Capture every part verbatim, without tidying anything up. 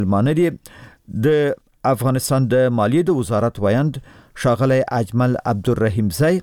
مانری د افغانستان د مالیې د وزارت وایند ښاغلی اجمل عبدالرحیم زی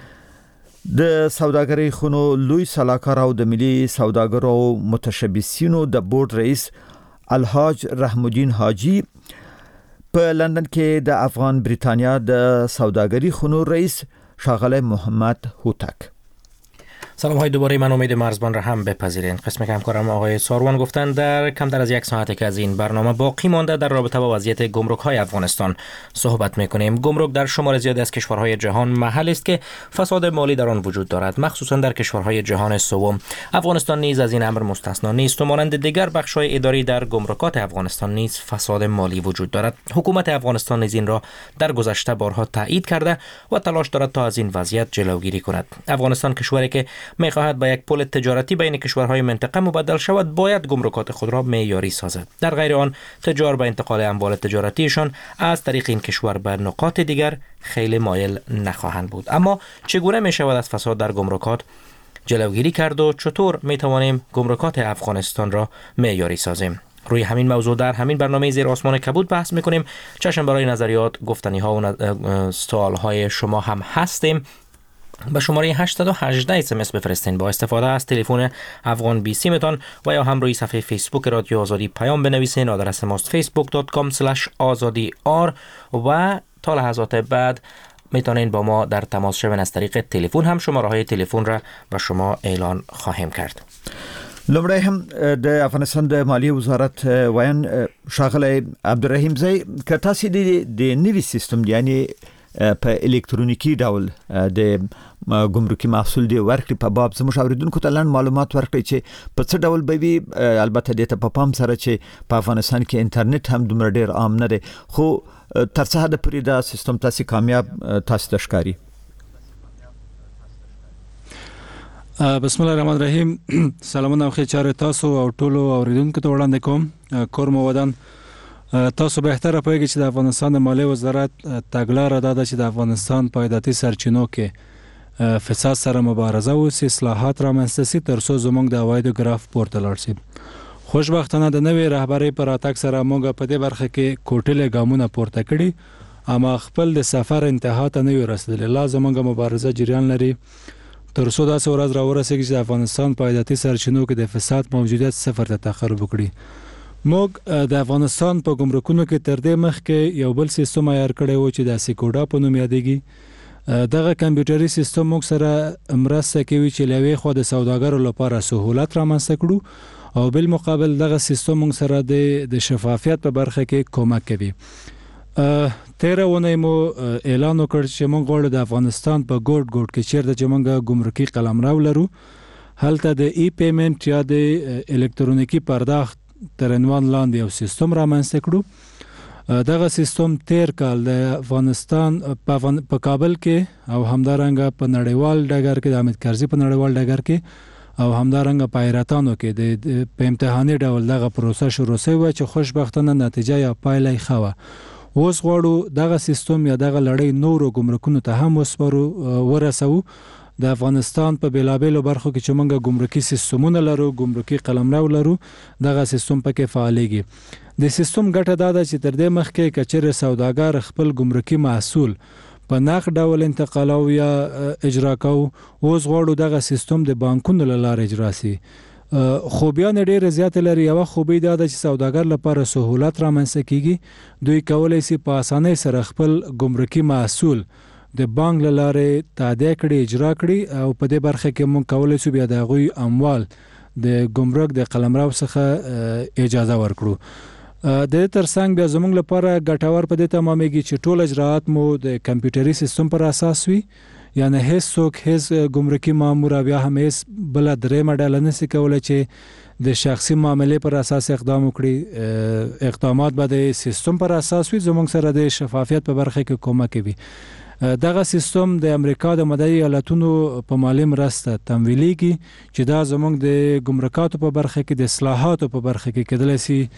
د سوداګرۍ خونو لوی سلاکار او د ملي سوداګرو متشبثینو د بورډ رئیس الحاج رحم الدین حاجی په لندن کې د افغان بریتانیا د سوداګرۍ خونو رئیس ښاغلی محمد هوتک. سلام های دوباره، من امید مرزبان را هم بپذیرید. قسم همکارم آقای ساروان گفتند در کمتر از یک ساعت که از این برنامه باقی مانده در رابطه با وضعیت گمرک های افغانستان صحبت میکنیم. گمرک در شمار زیادی از کشورهای جهان محل است که فساد مالی در آن وجود دارد، مخصوصا در کشورهای جهان سوم. افغانستان نیز از این امر مستثنا نیست و مانند دیگر بخش‌های اداری در گمرکات افغانستان نیز فساد مالی وجود دارد. حکومت افغانستان نیز این را در گذشته بارها تایید کرده و تلاش دارد تا از این وضعیت جلوگیری کند. افغانستان کشوری که می‌خواهد با یک پل تجارتی بین کشورهای منطقه مبدل شود، باید گمرکات خود را معیاری سازد. در غیر آن تجار به انتقال اموال تجارتیشان از طریق این کشور به نقاط دیگر خیلی مایل نخواهند بود. اما چگونه می‌شود از فساد در گمرکات جلوگیری کرد و چطور می‌توانیم گمرکات افغانستان را معیاری سازیم؟ روی همین موضوع در همین برنامه زیر آسمان کبود بحث می‌کنیم. چشم برای نظریات، گفتنی‌ها و سوال‌های شما هم هستیم. به شماره هشت یک هشت اس ام اس بفرستین. با استفاده از تلفن افغان بی سی متان و یا هم روی صفحه فیسبوک رادیو آزادی پیام بنویسین. آدرس ماست فیسبوک دات کام اسلش آزادی آر و تا لحظات بعد میتونین با ما در تماس شوین. از طریق تلفن هم شماره های تلفن را به شما اعلان خواهیم کرد. لومړی هم د افغانستان د مالیې وزارت وایان ښاغلی عبدالرحیم زی که تاسو د نوي سیستم یعنی په الکترونیکی ډول د ګمرکي محصول دی ورکړي په باب زموږ اوریدونکو ته لاندې معلومات ورکړي چې په څه ډول به وي. البته د ته په پام سره چې په افغانستان کې انټرنیټ هم دومره ډیر عام نه دی، خو تر څه حد پورې دا سیستم تاسو کامیاب تاسو ته ښکاري؟ بسم الله الرحمن الرحیم. سلامونه او ښه چاره تاسو او ټولو اوریدونکو ته وړاندې کوم. کور مو ودان. تاسو بهتره پوهیږئ چې د افغانستان د مالیې وزارت تګلاره دا ده چې د افغانستان په عایداتي سرچینو کې فساد سره مبارزه وشي، اصلاحات رامنځته شي تر څو زموږ د عوایدو ګراف پورته لاړ شي. خوشبختانه د نوې رهبرۍ په راتګ سره موږ په دې برخه کې کوټلې ګامونه پورته کړي، اما خپل د سفر انتها ته نه یو رسېدلي. لا زموږ مبارزه جریان لري تر څو داسې ورځ راورسېږي چې د افغانستان په عایداتي سرچینو کې د فساد موجودیت صفر ته تقرب وکړي. موږ د افغانستان په ګمرکونو کې تر دې مخکې یو بل سیستم عیار کړی و چې د سیکوډا په نوم یادېږي. دغه کمپیوټري سیستم موږ سره مرسته کوي چې له یوې خوا د سوداګرو لپاره سهولت رامنځته کړو او بل مقابل دغه سیستم موږ سره د شفافیت په برخه کې کمک کوي. تیره اونۍ مو اعلان وکړ چې موږ غواړو د افغانستان په ګوټ ګوټ کې چیرته چې موږ ګمرکي قلمرو لرو هلته د ای پیمنټ یا د الکترونیکي پرداخت تر عنوان لاندې یو سیستم رامنځته کړو. دغه سیستم تیر کال د افغانستان په کابل کې او همدارنګه په نړیوال ډګر کې د حامد کرزي په نړیوال ډګر کې او همدارنګه په ایراتانو کې د په امتحاني ډول دغه پروسه شروع شوې و چې خوشبختانه نتیجه یا پایله یې ښه وه. اوس غواړو دغه سیستم یا دغه لړۍ نورو ګمرکونو ته هم وسپارو ورسوو. د افغانستان په بیلابیلو برخو کې چې موږ ګمرکي سیستمونه لرو، ګمرکي قلمرو لرو، دغه سیستم پکې فعالیږي. د سیستم ګټه دا ده چې تر دې مخکې که چیرې سوداګر خپل ګمرکي محصول په نقد ډول انتقالو یا اجرا کوو، اوس غواړو دغه سیستم د بانکونو له لارې اجرا شي. خوبیان ډېرې زیاتې لري. یوه خوبي دا ده چې سوداګر لپاره سهولت رامنځته کیږي. دوی کولی شي په اسانۍ سره خپل ګمرکي محصول د بانک له لارې تادیه کړي، اجرا کړي او په دې برخه کې موږ کولی شو بیا د هغوی اموال د ګمرک د قلمرو څخه اجازه ورکړو. د دې ترڅنګ بیا زموږ لپاره ګټور په دې تمامېږي چې ټول اجراعات مو د کمپیوټري سیستم پر اساس وي، یعنی هیڅ څوک هیڅ ګمرکي مامور بیا هم هیڅ بله درېیمه ډله نشي کولی چې د شخصي معاملې پر اساس اقدام وکړي. اقدامات به د سیستم پر اساس وي. زموږ سره د شفافیت په برخه کې کومک کوي. دغه سیستم د امریکا د متحده ایالاتونو په مالی مرسته تمویلیږي چې دا زموږ د ګمرکاتو په برخه کې د اصلاحاتو په برخه کې کېدلی شي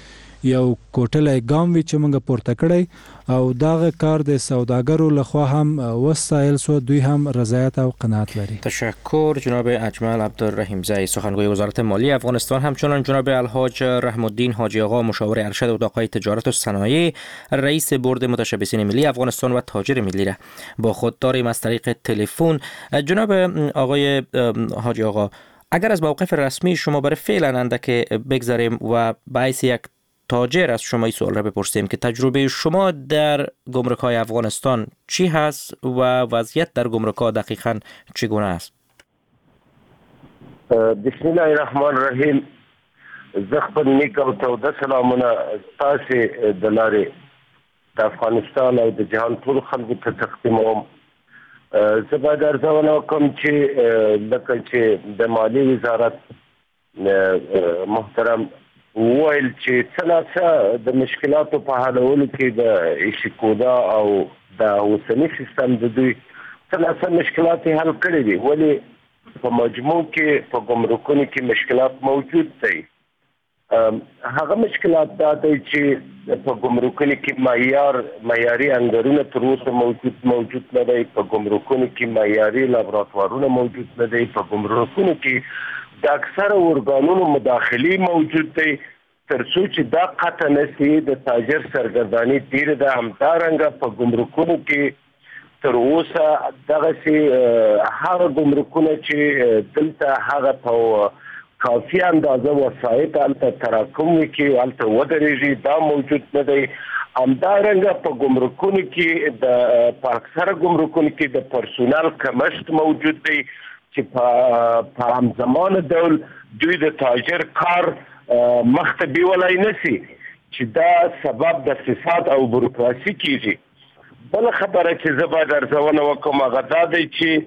یو کوټلای ګام وی چې موږ پورته کړی او داغه کار د سوداګرو لخوا هم وسایل سو دوی هم رضایت او قناعت لري. تشکر جناب اجمل عبدالرحیم زئی. سخنگوی وزارت مالی افغانستان همچنان جناب الحاج رحم الدین حاجی آقا مشاور ارشد اتاقهای تجارت و صنایع رئیس بورد متشبثین ملی افغانستان و تاجر ملی را با خود داریم از طریق تلفن. جناب آقای حاجی آقا، اگر از موقف رسمی شما برای فعلا اندک بگذاریم و باعث یک تاجر از شما این سوال را بپرسیم که تجربه شما در گمرک‌های افغانستان چی هست و وضعیت در گمرک‌ها دقیقاً چگونه است؟ بسم الله الرحمن الرحیم. زه خپل نیک او توده سلامونه تاسې د لارې د افغانستان او د جهان ټولو خلکو ته تقدیموم. زه باید ارزونه وکړم چې لکه چې د مالی وزارت محترم وویل چې څه ناڅه د مشکلاتو په حلولو کې د ایشیکودا او د اوسني سیستم د دوی څه ناڅه مشکلات حل کړي دي، ولې په مجموع کې په ګمرکونو کې مشکلات موجود دي. هغه مشکلات دا دی چې په ګمرکونو کې معیار معیاري انګړونه تر اوسه موجود موجود نه دی، په ګمرکونو کې معیاري لابراتوارونه موجود نه دی، په ګمرکونو کې د اکثره ارګانونو مداخلي موجود دی. تر څو چې دا قطع نشي د تاجر سرګرداني ډیره ده. همدارنګه په ګمرکونو کې تر اوسه دغسې هغه ګمرکونه چې دلته هغه په کافي اندازه وسایط هلته تراکم وکړي، هلته ودرېږي، دا موجود نه دی. همدارنګه په ګمرکونو کې د په اکثره ګمرکونو کې د پرسونل کمښت موجود دی چې په همزمان ډول دوی د تاجر کار مخته بیولای نشي، چې دا سبب د فساد او بروکراسي کیږي. بل خبره چې زه باید ارزونه وکړم هغه دا دی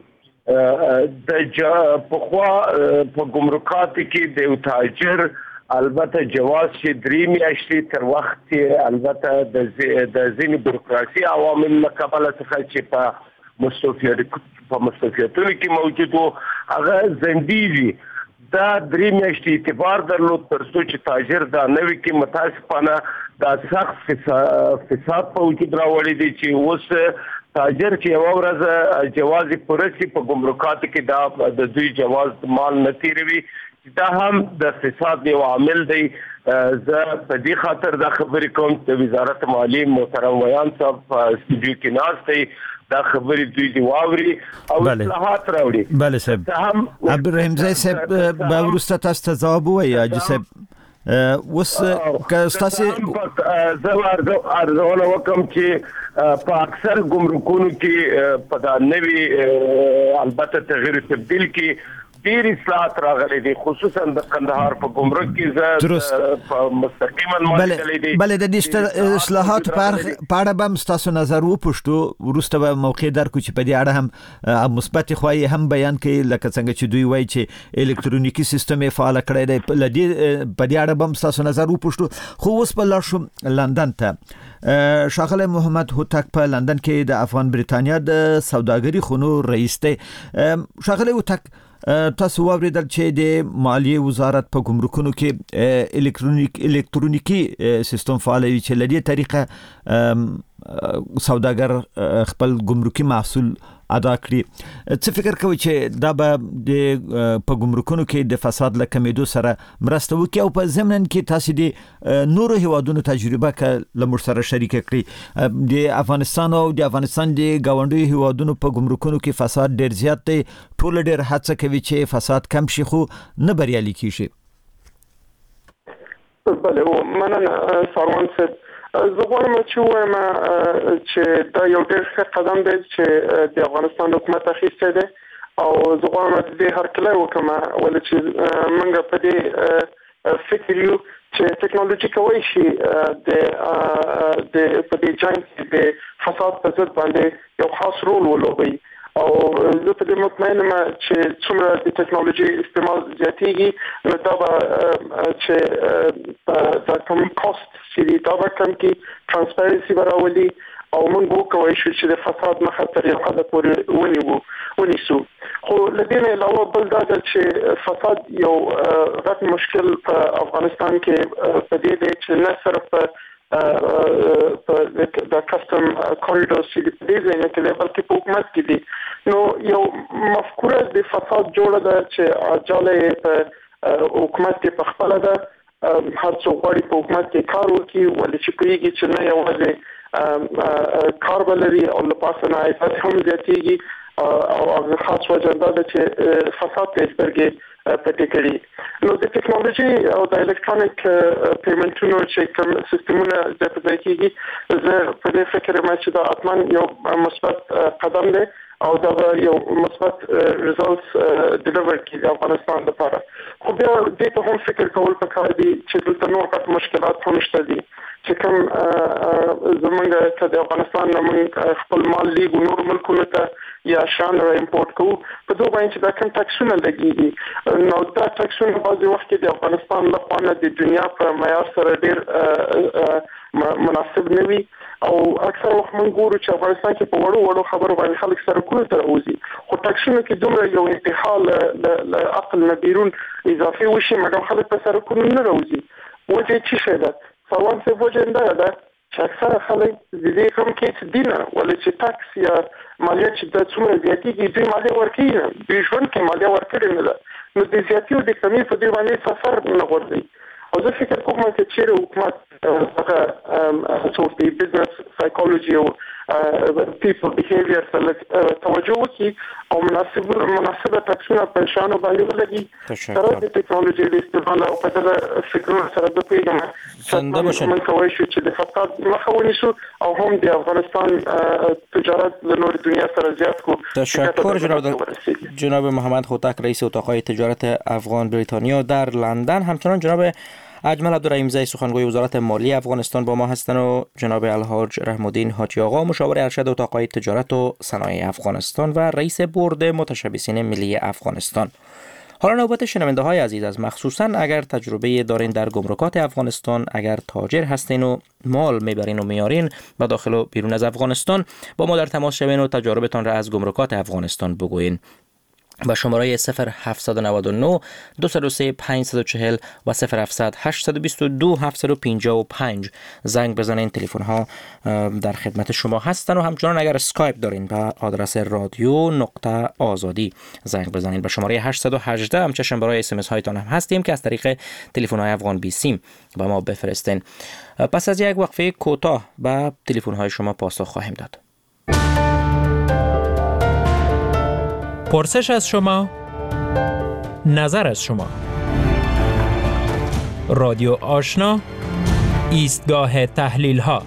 چې د پخوا په ګمرکاتو کې د یو تاجر البته جواز چې درې میاشتې تر وخت کې البته د ځینې بروکراسي عوامل له کبله څخه چې په مستوفیت په مستوفیتونو کې موجود وو هغه ځنډېږي. دا درې میاشتې اعتبار درلود تر څو چې تاجر دا نوي کې متاسفانه دا سخت فساد په وجود راوړی دی چې اوس تاجر چې یوه ورځ جواز یې پوره شي په ګمرکاتو کې دا د دوی جواز مال نه تیروي، دا هم د فساد یو عامل دی. زه په دې خاطر دا خبرې کوم د وزارت مالی محترم ویان صاحب په استودیو کې ناست دی، دا خبرې دوی دی واوري او اصلاحات راوړي. بله صاحب عبدالرحیم زئی صاحب به وروسته تاسو ته ځواب ووایي. حاجي صاحب اوس که ستاسې زه ارزونه وکړم چې په اکثر ګمرکونو کې په دا نوي البته تغییر تبدیل کې ډیر اصلاحات راغلي دي، خصوصا د کندهار په ګمرک کې زه په مستقیما مالیدلې دي. بله د دې اصلاحاتو په اړه به هم ستاسو نظر وپوښتو، وروسته به موقع درکړو چې په دې اړه هم مثبتې خواهی هم بیان کړي، لکه څنګه چې دوی وایي چې الکترونیکي سیستم یې فعال کړی دی. په دې اړه به هم ستاسو نظر وپوښتو. خو اوس به لاړ شو لندن ته. ښاغلی محمد هوتک په لندن کې د افغان بریتانیا د سوداګري خونو رئیس دی. ښاغلی هوتک، تاسو واوریدل چې د مالیې وزارت په ګمرکونو کې الکترونیک الکترونیکی سیستم فعالوي چې لدې طریقه سوداګر خپل ګمرکي محصول ادا کړي. څه فکر کوي چې دا به د په ګمرکونو کې د فساد له کمیدو سره مرسته وکړي او په ضمن کې تاسو د نورو هیوادونو تجربه ک لمر سره شریک کړي؟ د افغانستان او د افغانستان د گاونډي هیوادونو په ګمرکونو کې فساد ډیر زیات دی، ټول ډیر هڅه کوي چې فساد کم شي خو نه بریالي کیږي. بله مننه ساروان صاحب. زه غواړم چې ووایم چې دا یو ډېر ښه قدم دی چې د افغانستان حکومت اخیستی دی او زه غواړم د دې هرکلی وکړم، ولې چې موږ په دې فکر یو چې ټکنالوژي کولی شي د په دې جنګ کې د فساد په ضد باندې یو خاص رول ولوبوي. او زه په دې مطمئن یم چې څومره د ټکنالوژي استعمال زیاتېږي نو دا به چې دا کوم کاست چې دا به کم کړي، ترانسپیرنسي به راولي او موږ وکوي چې د فساد مخه تر یو حد پورې ونیو ونیسو. خو لدې نه علاوه بل دا چې فساد یو غټ مشکل په افغانستان کې په دې دی چې نه صرف په د کسټم کوریډور چې د دې ځای کې بلکې په حکومت کې دي. نو یو مفکوره د فساد جوړه ده چې اجاله په حکومت کې په خپل ده هر څو غواړي په حکومت کې کار وکړي ولې چې کوي چې نه یوازې کار بلري او لپاره نه ایفات هم زیاتېږي او خاص وجه دا ده چې فساد ته سترګې پټې کړي. نو د ټکنالوژي او د الکترونیک پیمنټونو چې کوم سیستمونه د ځای کېږي زه په دې فکر یم چې دا اتمن یو مثبت قدم دی او دا یو مثبت ریزلټس ډیلیور کړي د افغانستان لپاره. خو بیا دې ته هم فکر کول پکار دي چې دلته نور کټ مشکلات هم شته دي چې کوم زمونږ ته د افغانستان موږ خپل مال لیږو نور ملکونو ته یا شان را امپورټ کوو په دوه باندې چې دا کوم ټکسونه لګیږي نو دا ټکسونه بعضې وخت کې د افغانستان لخوا نه د دنیا په معیار سره ډېر مناسب نه وي او اکثر وخت موږ ګورو چې افغانستان کې په وړو وړو خبرو باندې خلک سرکونو ته راوځي خو ټکسونه کې دومره یو انتحال له عقل نه بیرون اضافي وشي مګر خلک په سرکونو نه راوځي. وجه څه شی ده؟ سوال څه وجه نه ده چې اکثر خلک د دې کوم کې دي نه ولې چې ټکس یا مالیه چې د څومره زیاتېږي دوی مالیه ورکوي نه دوی ژوند کې مالیه ورکړې نه ده نو د زیاتي او د کمي په دوی باندې سفر نه غورځي. او زه فکر کوم چې چیرې حکومت هغه څوک د بزنس سایکولوژي او پیپل بیهیویر سره توجه وکړي او مناسب مناسبه ټکسونه په شانو باندې ولګي سره د ټکنالوژي د استعمال او په دغه فکرونو سره د پیغام څنګه بشن من کوي چې د فساد مخه ونیسو او هم د افغانستان تجارت له نور دنیا سره زیات کو. تشکر جناب جناب محمد هوتک رئیس اتاق تجارت افغان بریتانیا در لندن. همچنان جناب اجمل عبدالرحیم زی سخنگوی وزارت مالی افغانستان با ما هستند و جناب الحاج رحم الدین حاجی آقا مشاور ارشد اتاق تجارت و صنایع افغانستان و رئیس بورد متشبثین ملی افغانستان. حالا نوبت شنونده های عزیز از مخصوصا اگر تجربه دارین در گمرکات افغانستان، اگر تاجر هستین و مال میبرین و میارین به داخل و بیرون از افغانستان با ما در تماس شوین و تجربتان را از گمرکات افغانستان بگوین. با شماره صفر هفت نه نه دو صفر سه پنج چهار و صفر هفت هشت دو دو هفت پنج پنج زنگ بزنین. تلفن ها در خدمت شما هستن و همچنان اگر اسکایپ دارین به آدرس رادیو نقطه آزادی زنگ بزنین. به شماره هشت یک هشت هم چشم برای اس ام اس هایتان هم هستیم که از طریق تلفن های افغان بی سیم به ما بفرستین. پس از یک وقفه کوتاه به تلفن های شما پاسخ خواهیم داد. پرسش از شما، نظر از شما. رادیو آشنا، ایستگاه تحلیل ها.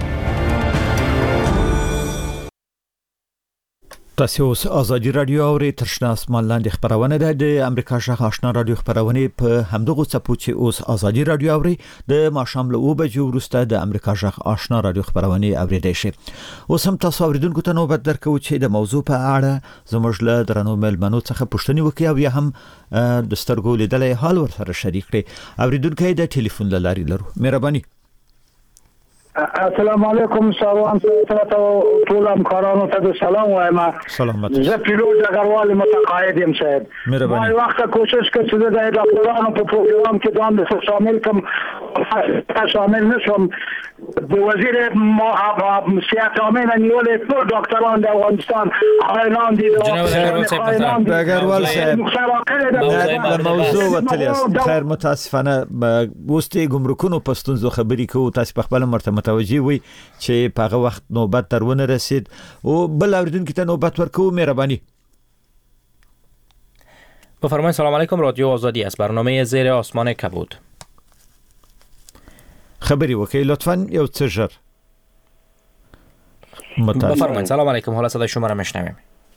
تاسو اوس ازادي رادیو اوري ترشنه اسمان لاندې خبرونه ده د امریکا شاه آشنا رادیو خبرونه په همدغه چپو چې اوس ازادي رادیو اوري د ماشام له او بجو وروسته د امریکا شاه آشنا رادیو خبرونه اوریدئ شي. اوس هم تاسو اوریدونکو ته نوبت درکو چې د موضوع په اړه زموږ له درنو ملمنو څخه پوښتنه وکړي او یا هم د سترګو لیدلې حال ورسره شریک کړي. اوریدونکو د ټلیفون لاري لرو. مهرباني. السلام علیکم سلام تاسو ټول همکارانو ته سلام وایم. سلامت. زه پیلوټ ډګروال متقاعد یم صاحب. مهرباني. ما وخت کوشش کوم چې د ډاکټرانو په پروګرام کې دوام شامل کوم شامل نشم. د وزیر صحت عامه نیولې ټول ډاکټران د افغانستان اعلان دي. جناب ډګروال صاحب د موضوع وتلیاست. خیر متاسفانه وستي ګمرکونو پستونزو خبري کوو تاسو په خپل مرته متوجي وي چې په هغه وخت نوبت درونه رسید او بل اوریدونکو ته نوبت ورکو. مهرباني. بفرمایید. سلام علیکم. رادیو آزادی است. برنامه زیر آسمان کبود. خبری وکي لطفاً یو څه ژر. بفرمایید. سلام علیکم. حالا صدای شما را میشنویم.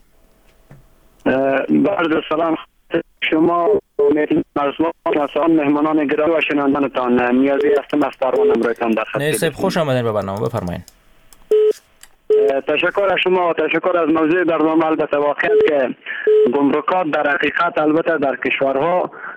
بعد سلام شما مرزمان مهمانان گرامی و شنوندگانتان نیازی هستم از پروانه امروزتان در خدمت. نه خوش آمدین به برنامه. بفرمایید. تشکر از شما و تشکر از موضوع برنامه. البته واقعیت که گمرکات در حقیقت البته در کشورها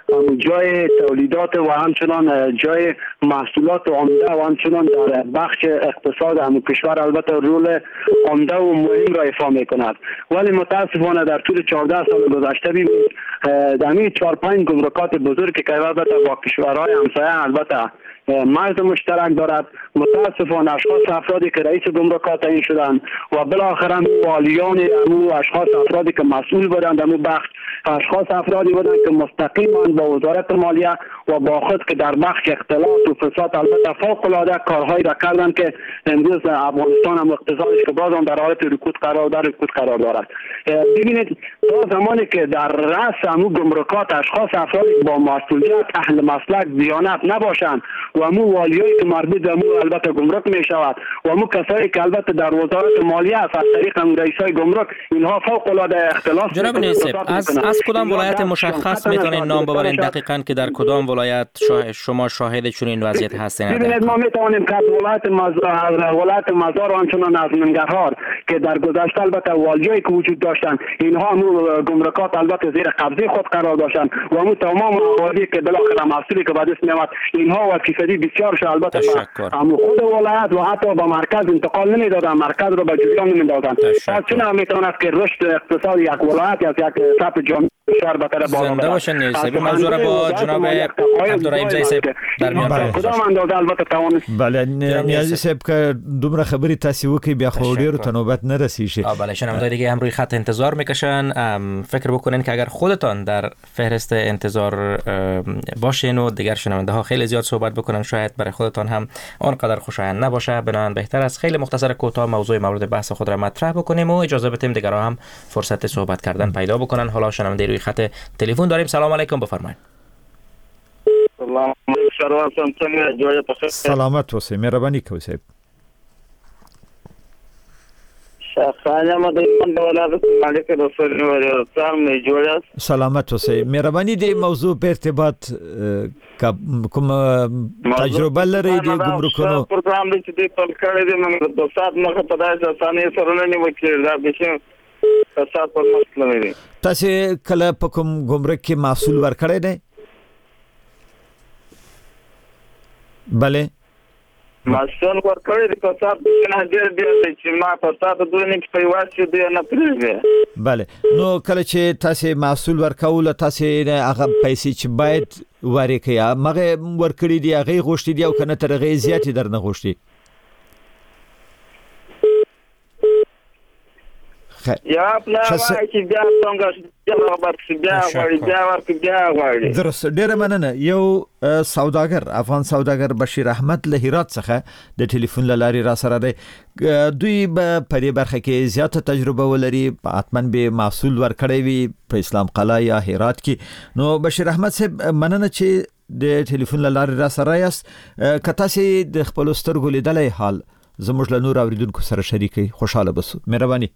جای تولیدات و همچنان جای محصولات عمده و همچنان در بخش اقتصاد هم کشور البته رول عمده و مهم را ایفا می کند. ولی متاسفانه در طول چهارده سال گذشته ببینید در همین چهار پنج گمرکات بزرگ که البته با کشورهای همسایه البته مرز مشترک دارد، متاسفانه اشخاص افرادی که رئیس گمرکات تعیین شدند و بالاخره والیان امو اشخاص افرادی که مسئول بودند امو بخش اشخاص افرادی بودند که مستقیما با وزارت مالیه و با خود که در بخش اختلاط و فساد البته فوق العاده کارهایی را کردند که امروز افغانستان هم اقتصادش که باز هم در حالت رکود قرار دارد رکود قرار دارد. ببینید تا زمانی که در رأس امو گمرکات اشخاص افرادی با مسئولیت اهل مسلک دیانت نباشند و امو والیایی که مربوط به امو البته گمرک می شود و امو کسایی که البته در وزارت مالیه از طریق امو رئیسای گمرک اینها فوق العاده اختلاف. جناب نیسب از از کدام ولایت مشخص میتونین نام ببرین دقیقاً که در کدام ولایت شما شاهد چنین وضعیت هستین؟ ببینید ما میتوانیم که ولایت مزار ولایت مزار و همچنان از ننگرهار که در گذشته البته والیایی که وجود داشتند اینها امو گمرکات البته زیر قبضه خود قرار داشتند و امو تمام والی که بالاخره مسئولی که بعد اسم میاد اینها و فیصدی بسیارش البته امو خود ولایت و حتی به مرکز انتقال نمیدادن، مرکز رو به جریان نمیدادن. پس چون میتواند که رشد اقتصادی یک ولایت یا یک سطح جامعه شهر بهتر بالا زنده باشن نیسب موضوع را با جناب عبدالرحیم زئی صاحب در میان بله. کدام اندازه البته توانست بله نیازی صاحب که دومره خبری تاسو وکي بیا خو ډیرو ته نوبت نه رسیږي. بله شنوندگان دیگه هم روی خط انتظار میکشن. فکر بکنین که اگر خودتان در فهرست انتظار باشین و دیگر شنونده ها خیلی زیاد صحبت بکنن شاید برای خودتان هم آنقدر خوشایند نباشه. بنابراین بهتر است خیلی مختصر کوتاه موضوع مورد بحث خود را مطرح بکنیم و اجازه بدیم دیگرها هم فرصت صحبت کردن پیدا بکنن. حالا شنونده روی خط تلفن داریم. سلام علیکم بفرمایید. سلام علیکم. سلامت اوسئ. مهرباني کوئ صاحب. شخصانه ما د ولایت مالک رسول الله می جوړه. سلامت اوسئ. مهرباني د موضوع په ارتباط کوم تجربه لرئ د ګمرکونو پروګرام چې د پل کړی د موږ د سات مخه په داسې اسانه سره نه نیول دا به فساد پر مسله لري. تاسو کله په کوم ګمرک کې محصول ورکړی دی؟ بله محصول ورکړی دی. فساد نه ډیر ډیر چې ما فساد دوی نه پیواسي دی نه پریږي. بله نو کله چې تاسو محصول ورکول تاسو هغه پیسې چې باید ورکړي مغه ورکړي دی هغه غوښتي دی او کنه تر هغه زیاتې درنه غوښتي. یا پلا وای چې بیا څنګه ورکړي بیا وړي بیا ورکړي بیا وړي. درست ډیره مننه. یو سوداګر افغان سوداګر بشیر احمد له هرات څخه د ټلیفون لاري را سره دی. دوی په دې برخه کې زیاته تجربه ولري حتماً به محصول ورکړي وي په اسلام قلعه یا هرات کې. نو بشیر احمد صاحب مننه چې د ټلیفون لاري را سره یاست. کته سي د خپل سترګو لیدلې حال زموږ له نور اوریدونکو سره شریکي خوشاله بسو. مهرباني.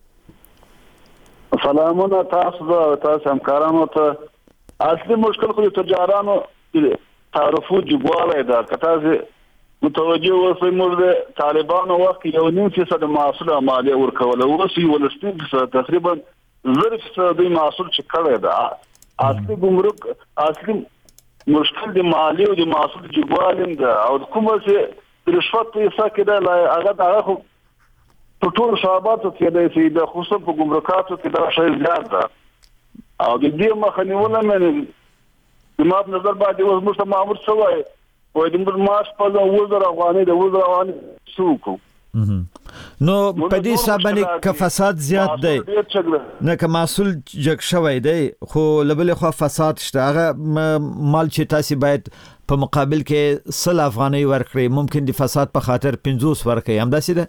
سلامونه تاسو تاسو همکارانو ته. اصلي مشکل خو د تجارانو تعرفو جګوالی ده. که تاسو متوجه اوسئ موږ د طالبانو وخت یو نیم فیصد محصول مالیه ورکوله اوس یولسنیم فیصد تقریبا زر فیصد دوی محصول چې کړی ده. اصلي ګمرک اصلي مشکل د مالیې او د محصول جګوالي ده او کومه چې رشوت پیسه کېده هغه دغه خو په ټول شعباتو کې د سي د خصوصا په ګمرکاتو کې دا شی زیات ده او د دې مخه نیول مې د ماپ نظر باندې اوس موږ مامور شوی وای د موږ ماش په وزر افغاني د وزر افغاني سوکو. نو په دې سبانه ک فساد زیات دی نه ک محصول جګ شوی دی خو لبل خو فساد شته. هغه مال چې تاسو باید په مقابل کې سل افغاني ورکړي ممکن د فساد په خاطر پنځوس ورکړي هم داسې ده.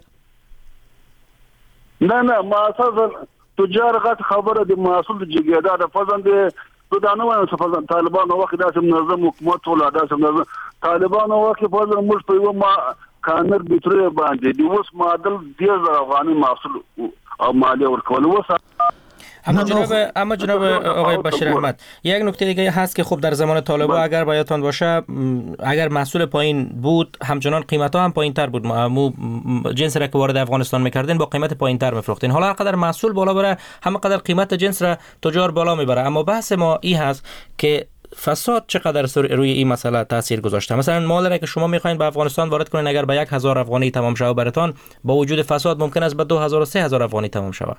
نه نه ما اساسا تجار غټ خبره د محصول جګیدا د فزن د دانو څه فزن طالبانو وخت داسې منظم حکومت ولا داسې منظم طالبانو وخت فزن موږ په یو ما کانر بیتره باندې د اوس معادل د افغاني محصول او مالیه ورکول وسه. اما جناب اما جناب آقای بشیر احمد یک نکته دیگه هست که خب در زمان طالبا اگر باید باشه اگر محصول پایین بود همچنان قیمت ها هم پایین تر بود. مو جنس را که وارد افغانستان میکردین با قیمت پایین تر میفروختین. حالا هر قدر محصول بالا بره همه قدر قیمت جنس را تجار بالا میبره. اما بحث ما این هست که فساد چقدر روی این مسئله تاثیر گذاشته؟ مثلا مال که شما میخواین به افغانستان وارد کنین اگر به یک هزار افغانی تمام شود براتون، با وجود فساد ممکن است به دو هزار و سه هزار افغانی تمام شود.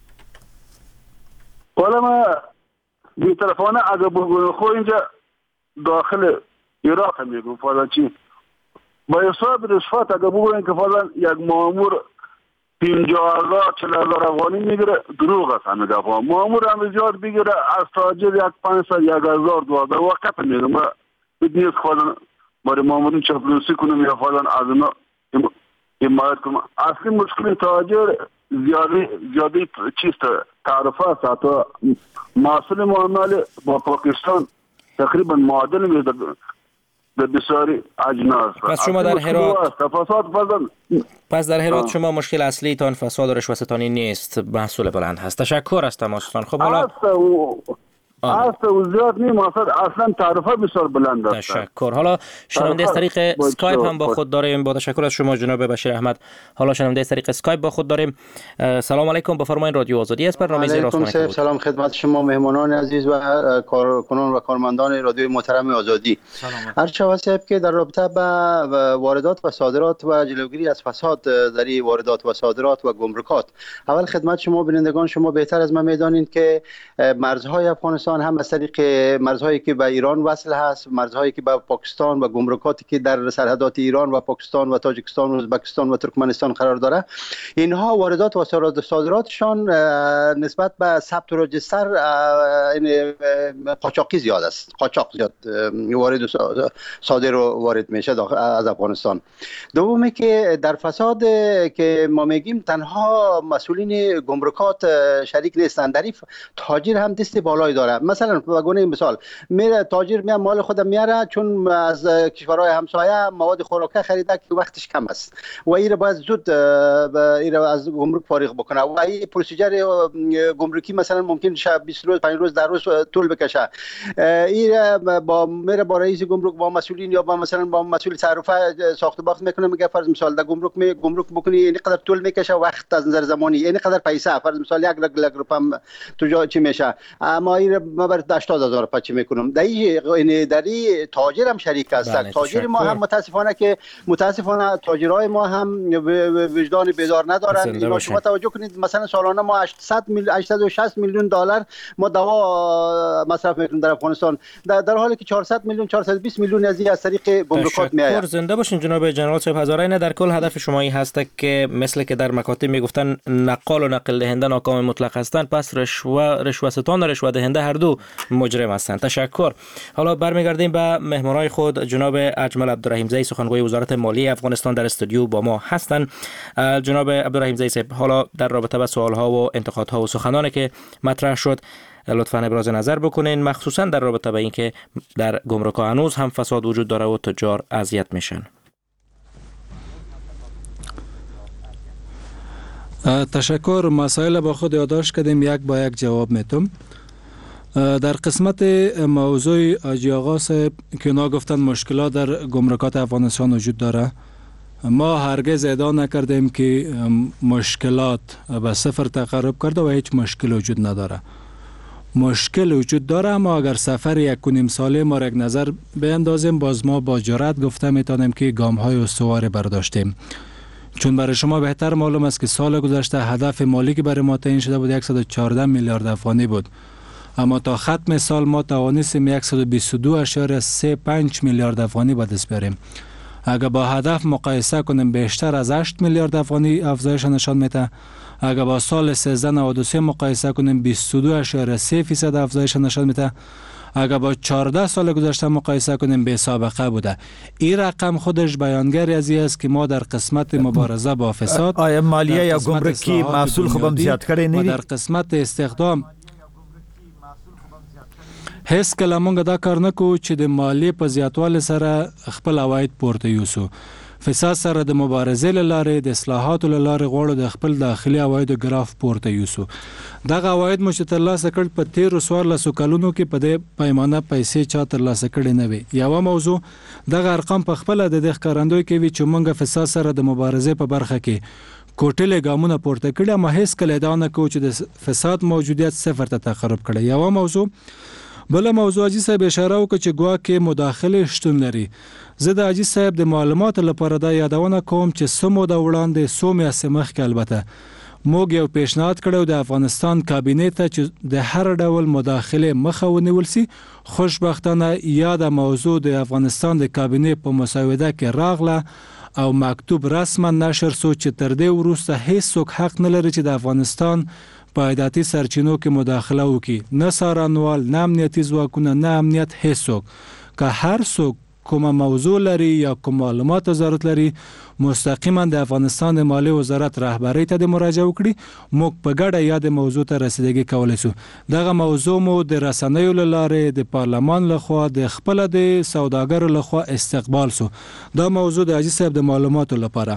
والا ما بی‌طرفانه اگر بگویم خو اینجا داخل عراق میگم فلان چی با حساب رشوت اگر بگویم که فلان یک مامور پنجاه هزار چهل هزار افغانی میگیره، دروغ است همه دفعه. مامور هم زیاد بگیره از تاجر یک پانصد یک هزار دو هزار وقت میگم ما بدنیست فلان برای مامورین چاپلوسی کنم یا فلان از اونا حمایت کنم. اصلی مشکل تاجر زیادی زیادی چیست تعرفه است. حتی محصول معامله با پاکستان تقریبا معادل میده در بسیاری اجناس. پس شما در هرات پس در هرات شما مشکل اصلی تان فساد و رشوه‌ستانی نیست، محصول بلند هست. تشکر از تماستان. خب حالا است و زیاد نیم اصلا تعرفه بسیار بلند است. تشکر. حالا شنونده از طریق اسکایپ هم با خود داریم. با تشکر از شما جناب بشیر احمد. حالا شنونده از طریق اسکایپ با خود داریم. سلام علیکم، بفرمایید. رادیو آزادی است، برنامه علیکم. سلام خدمت شما مهمانان عزیز و کارکنان و کارمندان رادیو محترم آزادی. هر چه صاحب که در رابطه با واردات و صادرات و جلوگیری از فساد در واردات و صادرات و گمرکات، اول خدمت شما بینندگان شما بهتر از من میدانید که مرزهای افغانستان هم از طریق مرزهایی که به ایران وصل هست، مرزهایی که به پاکستان و گمرکاتی که در سرحدات ایران و پاکستان و تاجیکستان و ازبکستان و ترکمنستان قرار داره، اینها واردات و صادراتشان نسبت به ثبت و رجستر این قاچاقی زیاد است. قاچاق زیاد وارد و صادر و وارد میشه از افغانستان. دومی که در فساد که ما میگیم تنها مسئولین گمرکات شریک نیستند، در این تاجر هم دست بالایی داره. مثلا به گونه مثال میره تاجر میاد مال خودم میاره، چون از کشورهای همسایه مواد خوراکی خریده که وقتش کم است و این باید زود این از گمرک فارغ بکنه و این پروسیجر گمرکی مثلا ممکن شه بیست روز پنج روز در روز طول بکشه. این با میره با رئیس گمرک با مسئولین یا با مثلا با مسئول تعرفه ساخت و باخت میکنه، میگه فرض مثال در گمرک می گمرک بکنی اینقدر طول میکشه وقت از نظر زمانی، اینقدر پیسه فرض مثال یک لک روپیه تو جا چی میشه، اما این ما بر هشتاد هزار پچ میکنم. در این در این تاجر هم شریک است. تاجر ما هم متاسفانه که متاسفانه تاجرای ما هم وجدان بیدار ندارن. اینا شما توجه کنید مثلا سالانه ما هشتصد میلیون هشتصد و شصت میلیون دلار ما دوا مصرف میکنیم در افغانستان، در, در حالی که چهارصد میلیون چهارصد و بیست میلیون از این از طریق گمرکات میآید. زنده باشین جناب جنرال صاحب هزاره. نه در کل هدف شما این هست که مثل که در مکاتب میگفتن نقال و نقل دهنده ناکام مطلق هستند، پس رشوه رشوه‌ستان و رشوه دهنده هر دو مجرم هستند. تشکر. حالا برمیگردیم به مهمانای خود. جناب اجمل عبدالرحیمزی سخنگوی وزارت مالیه افغانستان در استودیو با ما هستند. جناب عبدالرحیمزی صاحب، حالا در رابطه با سوال‌ها و انتقادها و سخنانی که مطرح شد لطفاً ابراز نظر بکنین، مخصوصاً در رابطه با اینکه در گمرک‌ها هنوز هم فساد وجود داره و تجار اذیت میشن. تشکر. مسائل با خود یادداشت کردیم، یک با یک جواب میتم. در قسمت موضوع آجی آقا صاحب که نا گفتن مشکلات در گمرکات افغانستان وجود داره، ما هرگز ادعا نکردیم که مشکلات به صفر تقرب کرده و هیچ مشکل وجود نداره. مشکل وجود داره، اما اگر سفر یک و نیم ساله ما را یک نظر بیندازیم، باز ما با جرأت گفته میتونیم که گام های استوار برداشتیم. چون برای شما بهتر معلوم است که سال گذشته هدف مالی که برای ما تعیین شده بود صد و چهارده میلیارد افغانی بود، اما تا ختم سال ما توانستیم صد و بیست و دو اشاره سه پنج میلیارد افغانی به دست بیاریم. اگر با هدف مقایسه کنیم بیشتر از هشت میلیارد افغانی افزایش نشان میده. اگر با سال سیزده نود و سه مقایسه کنیم بیست و دو اشاره سه فیصد افزایش نشان میده. اگر با چهارده سال گذشته مقایسه کنیم بی سابقه بوده. این رقم خودش بیانگر از این است که ما در قسمت مبارزه با فساد، آیا مالیه یا گمرکی محصول خوبم زیاد کردی و در قسمت استخدام هیڅ کله مونږ دا کار نکو چې د مالیې په زیاتوالي سره خپل عواید پورته یوسو. فساد سره د مبارزې له لارې د اصلاحاتو له لارې غواړو د خپل داخلي عوایدو ګراف پورته یوسو. دغه عواید مو چې ترلاسه کړل په تیرو څوارلسو کلونو کې په دې پیمانه پیسې چا ترلاسه کړې نه وي. یوه موضوع دغه ارقام په خپله د دې ښکارندوی کوي چې مونږ فساد سره د مبارزې په برخه کې کوټلې ګامونه پورته کړي، اما هیڅ کله ادعا نه کوو چې د فساد موجودیت صفر ته تقرب کړي. یوه موضوع بل موضوع حاجی صاحب اشاره وکړه چې ګواکې مداخله شتون لري. زه د حاجی صاحب د معلوماتو لپاره دا یادونه کوم چې سمو د وړاندې سو میاشتې مخکې البته موږ یو پیشنهاد کړو د افغانستان کابینې ته چې د هر ډول مداخله مخه ونیول سي. خوشبختانه یا د موضوع د افغانستان د کابینې په مسوده کې راغله او مکتوب رسما نشر سو چې تر دې وروسته هیڅ څوک حق نه لري چې د افغانستان په عایداتي سرچینو کې مداخله وکړي، نه څارنوال، نه امنیتي ځواکونه، نه امنیت، هیڅ څوک. که هر څوک کومه موضوع لري یا کوم معلومات ضرورت لري مستقیما د افغانستان د مالیې وزارت رهبری ته د مراجعه وکړي، موږ په ګډه یا د موضوع ته رسیدګي کولای شو. دغه موضوع مو د رسنیو له لارې د پارلمان لخوا د خپل د سوداګرو لخوا استقبال سو. دا موضوع د حاجی صاحب د معلوماتو لپاره.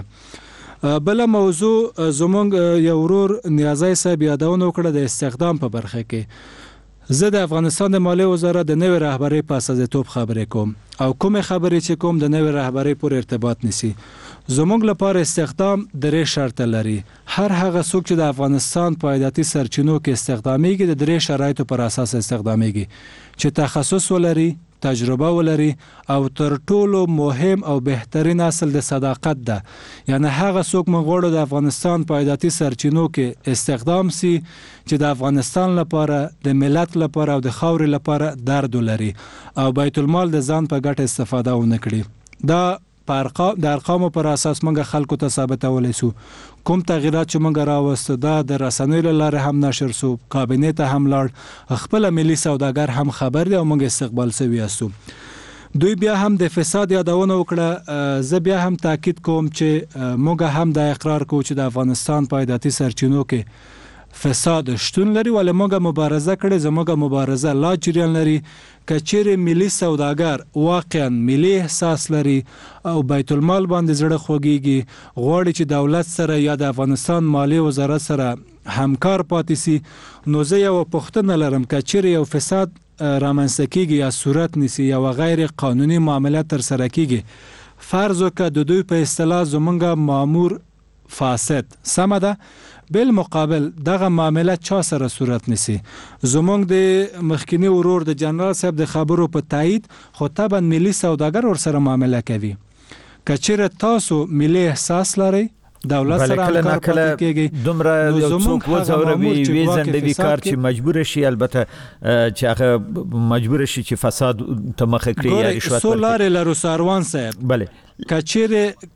بل موضوع زمونږ یو ورور نیازی صاحب یادونه وکړه د استخدام په برخه کې. زه د افغانستان د مالیې وزارت د نوې رهبری په استازیتوب خبرې کوم او کومې خبرې چې کوم د نوې رهبری پورې ارتباط نیسي. زموږ لپاره استخدام درې شرط لري. هر هغه څوک چې د افغانستان په عایداتي سرچینو کې استخدامیږي د درې شرایطو پر اساس استخدامیږي چې تخصص ولري، تجربه ولري او تر ټولو مهم او بهترین اصل د صداقت ده. یعنی هغه څوک مغوړو د افغانستان په عایداتي سرچینو کې استخدام سي چې د افغانستان لپاره، د ملت لپاره او د خاورې لپاره درد ولري او بیت المال د ځان په ګټه استفاده ونه کړي. دا په ارقام د ارقامو پر اساس موږ خلکو ته ثابتولی سو. کوم تغیرات چې موږ راوسته دا د رسنیو له لارې هم نشر سو، کابینې ته هم لاړ، خپل ملي سوداګر هم خبر دی او موږ استقبال سوي یاستو. دوی بیا هم د فساد یادونه وکړه. زه بیا هم تاکید کوم چې موږ هم د اقرار کوو چې د افغانستان په عایداتي سرچینو کې فساد شتون لري، ولې موږ مبارزه کړې. زموږ مبارزه لا جریان لري. که چیرې ملي سوداګر واقعا ملي احساس لري او بیت المال باندې زړه خوږیږي، غواړي چې دولت سره یا د افغانستان مالیې وزارت سره همکار پاتې سي، نو زه یو پوښتنه لرم که چیرې یو فساد رامنځته کیږي یا صورت نیسي یا غیر قانوني معاملات تر سره کیږي، فرض وکړه د دوی په اصطلاح زمونږ مامور فاسد، سمه ده، بالمقابل دغه معامله چا سره صورت نیسي. زمونږ د مخکینی ورور د جنرال صاحب د خبرو په تایید خو طبعا ملي سوداګر ور سره معامله کوي. که چیرې تاسو ملي احساس لري دولت سره همکار پاتې کېږي، دومره یو څوک وځوروي ویزندوي کار چې مجبور شي، البته چې هغه مجبور شي چې فساد ته مخه کړي یا رشوت ورکړي. سولار لرو ساروان صاحب، بله، که چیرې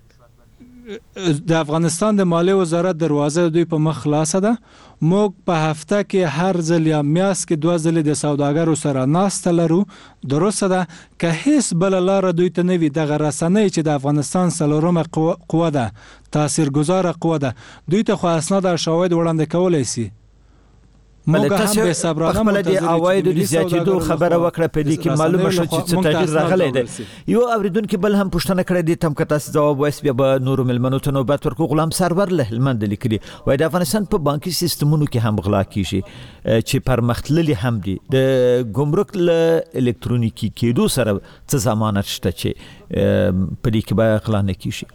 د افغانستان د مالیې وزارت دروازه دوی په مخ خلاصه ده، موږ په هفته کې هر ځل یا میاشت کې دوه ځلې د سوداګرو سره ناسته لرو. درسته ده که هیڅ بل لاره دوی ته نه وي، دغه رسنۍ چې د افغانستان څلورمه قوه ده، تاثیرګذاره قوه ده، دوی ته خو اسناد او شواهد وړاندې کولی سي. موږ هم به صبرانه خپل د عوایدو د زیاتېدو خبره وکړه، په دې کې معلومه شو چې څه تغییر راغلی دی. یو اوریدونکو بل هم پوښتنه کړې دي، تم که تاسو ځواب وایي بیا به نورو ملمنو ته نوبت ورکړو. غلام سرور له هلمند لیکلي وایي د افغانستان په بانکي سیستمونو کې هم غلا کیږي چې پرمختللي هم دي. د ګمرک له الکترونیکي کېدو سره څه ضمانت شته چې په دې کې به غلا نه کیږي؟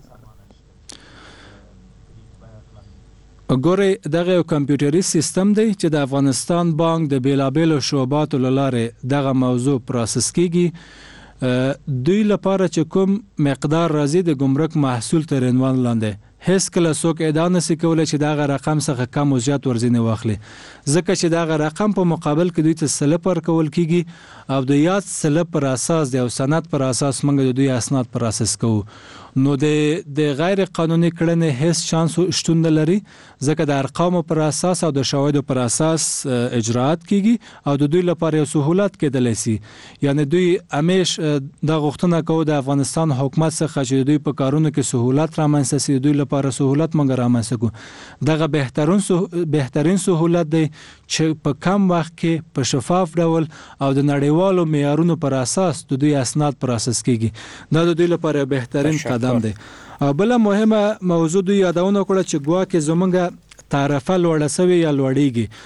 ګورې دغه یو کمپیوټري سیستم دی چې د افغانستان بانک د بیلابیلو شعباتو له لارې دغه موضوع پروسس کیږي. دوی لپاره چې کوم مقدار راځي د ګمرک محصول تر عنوان لاندې هیڅ کله څوک ادعا نشي کولی چې دغه رقم څخه کم او زیات ورځنی واخلي، ځکه چې دغه رقم په مقابل کې دوی ته سلب ورکول کیږي او د یاد سلب پر اساس د یو سند پر اساس موږ د دوی اسناد پروسس کوو. نو د د غیر قانوني کړنې هیڅ شانس شتون نه لري، ځکه د ارقامو پر اساس او د شواهدو پر اساس اجراات کیږي او د دوی لپاره یو سہولت کېدلی سي. یعنی دوی همیش د غوښتنه کوي د افغانستان حکومت څخه چې دوی په کارونو کې سہولت رامنځته سي، دوی لپاره سہولت موږ رامنځته کوو. دغه بهترین سو... بهترین سہولت دی چې په کم وخت کې په شفاف ډول او د نړیوالو معیارونو پر اساس د دوی اسناد پروسس کیږي. دا د دوی لپاره بهترین قدم دی. بل مهمه موضوع دوی یادونه کړه چې ګواکې زمونږ تعرفه لوړه سوي یا لوړیږي.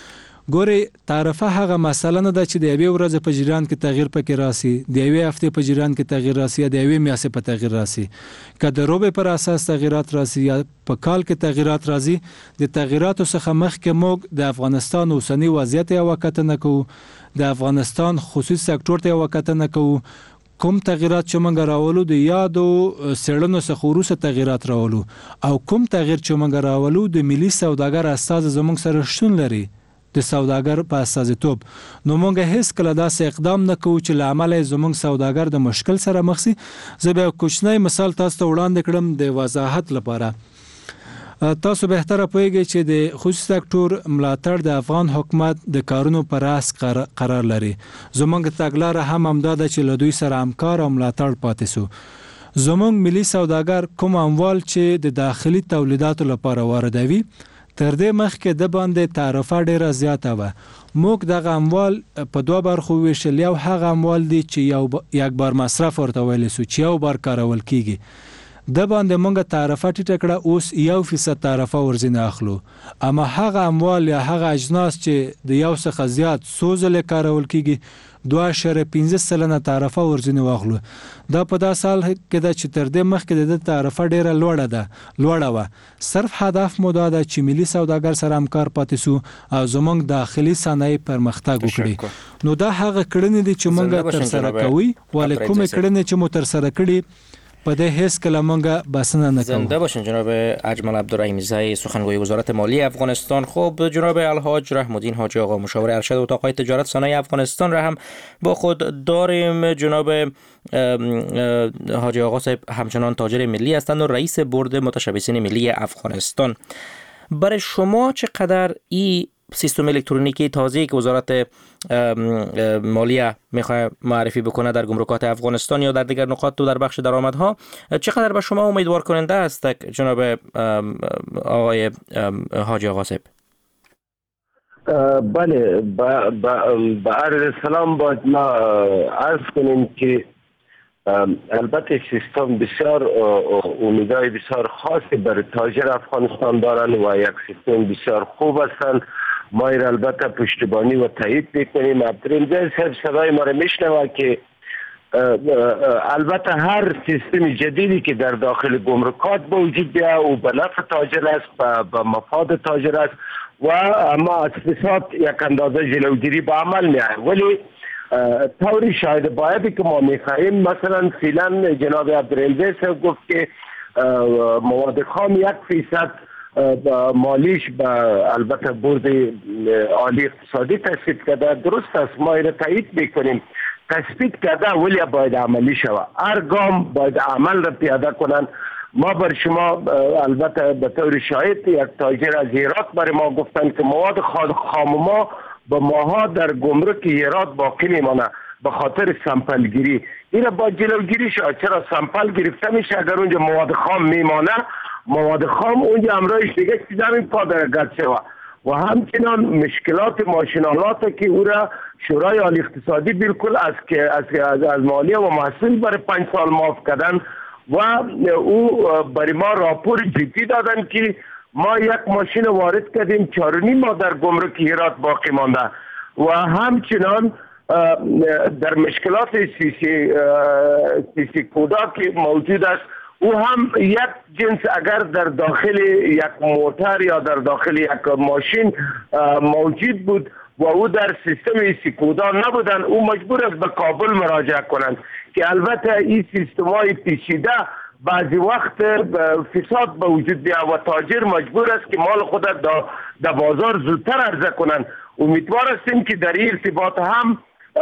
ګوري تعرفه هغه مسله نه ده چې د یوې ورځې په جریان کې تغییر پکې راسي، د یوې هفتې په جریان کې تغییر راسي، یا د یوې میاشتې په تغییر راسي. که د روبې پر اساس تغییرات راسي یا په کال کې تغییرات راځي، د تغییراتو څخه مخکې موږ د افغانستان اوسنی وضعیت یو کتنه کوو، د افغانستان خصوصي سکتور ته یو کتنه کوو، کوم تغییرات چې موږ راولو د یادو څېړنو څخه وروسته تغییرات راولو، او کوم تغییر چې موږ راولو د ملي سوداګر استازي زموږ سره شتون لري د سوداګر په استازیتوب، نو موږ هیڅ کله داسې اقدام نه کوو چې له امله زموږ سوداګر د مشکل سره مخ شي. زه به کوچنی مثال تاسو ته وړاندې کړم د وضاحت لپاره. تاسو بهتره پوهیږئ چې د خصوصي سکتور ملاتړ د افغان حکومت د کارونو پر راس قرار لري. زموږ تګلاره هم همدا ده چې له دوی سره همکار او ملاتړ پاتې سو. زموږ ملي سوداګر کوم اموال چې د داخلي تولیداتو لپاره واردوي، تر دې مخکې د باندې تعرفه ډیره زیاته وه. موږ دغه اموال په دوه برخو ویشل. یو هغه اموال دي چې یو یک بار مصرف ورته ویلی سو چې یو بار کارول کیږي، د باندې مونږه تعرفه ټیټه کړه، اوس یو فیصد تعرفه ورځینه اخلو. اما هغه اموال یا هغه اجناس چې د یو څخه زیات څو ځله کارول کیږي، دوه اعشاریه پنځه سلنه تعرفه ورځینه واخلو. دا په دا سال کې ده چې تر دې مخکې د تعرفه ډیره لوړه ده لوړه وه. صرف هدف مو دا ده چې ملي سوداګر سره همکار پاتې سو او زموږ داخلي صنایع پرمختګ وکړي. نو دا هغه کړنې دي چې مونږ تر سره کوي، ولې کومې کړنې چې مو تر سره کړي په دې هیڅ کله مونږ بسنه نه کوو. زنده باشین جناب اجمل عبدالرحیم زئی، سخنگوی وزارت مالی افغانستان. خب جناب الحاج رحم الدین حاجی آقا، مشاور ارشد اتاق تجارت صنایع افغانستان را هم با خود داریم. جناب حاجی آقا صاحب همچنان تاجر ملی هستند و رئیس بورد متشبثین ملی افغانستان. برای شما چقدر این سیستم الکترونیکی تازه‌ای که وزارت مالیه میخواد معرفی بکنه در گمرکات افغانستان یا در دیگر نقاط و در بخش درآمدها، چقدر به شما امیدوار کننده است جناب آقای حاجی آقا صاحب؟ بله، با عرض سلام باید ما عرض کنیم که البته سیستم بسیار امیدهای بسیار خاصی برای تاجر افغانستان دارن و یک سیستم بسیار خوب هستند. ما این البته پشتیبانی و تایید میکنیم. عبدالرحیم زئی صاحب صدای ما را میشنوه که البته هر سیستم جدیدی که در داخل گمرکات به وجود بیاید او به نفع تاجر است، به مفاد تاجر است و اما از فساد یک اندازه جلوگیری به عمل میآید. ولی طوری شاید بایدی که ما میخواهیم، مثلا فعلا جناب عبدالرحیم زئی صاحب گفت که مواد خام یک فیصد مالیش به البته بورد عالی اقتصادی تصویب کرده. درست است، ما این تایید میکنیم. تصویب کرده ولی باید عملی شود. هر گام باید عمل را پیاده کنند. ما بر شما البته به طور شاهد یک تاجر از هرات برای ما گفتند که مواد خام ما به ماها در گمرک هرات باقی میمانه به خاطر سمپل گیری. این با جلوگیری شد. چرا سمپل گرفته میشه اگر اونجا مواد خام میمانه، مواد خام اونجا امرایش دیگه چیزا این پا درگت شود. و همچنان مشکلات ماشینالات که او را شورای عالی اقتصادی بالکل از که از, از, از مالیه و محصول برای پنج سال معاف کردن و او برای ما راپور جدی دادن که ما یک ماشین وارد کردیم چهار و نیم ماه در گمرک هرات باقی مانده و همچنان در مشکلات سیسی سیسی کودا که موجود است، او هم یک جنس اگر در داخل یک موتر یا در داخل یک ماشین موجود بود و او در سیستم ایسی کودا نبودن، او مجبور است به کابل مراجعه کنند که البته این سیستم های پیچیده بعضی وقت فساد به وجود بیاید و تاجر مجبور است که مال خود در بازار زودتر عرضه کنند. امیدوار هستیم که در این ارتباط هم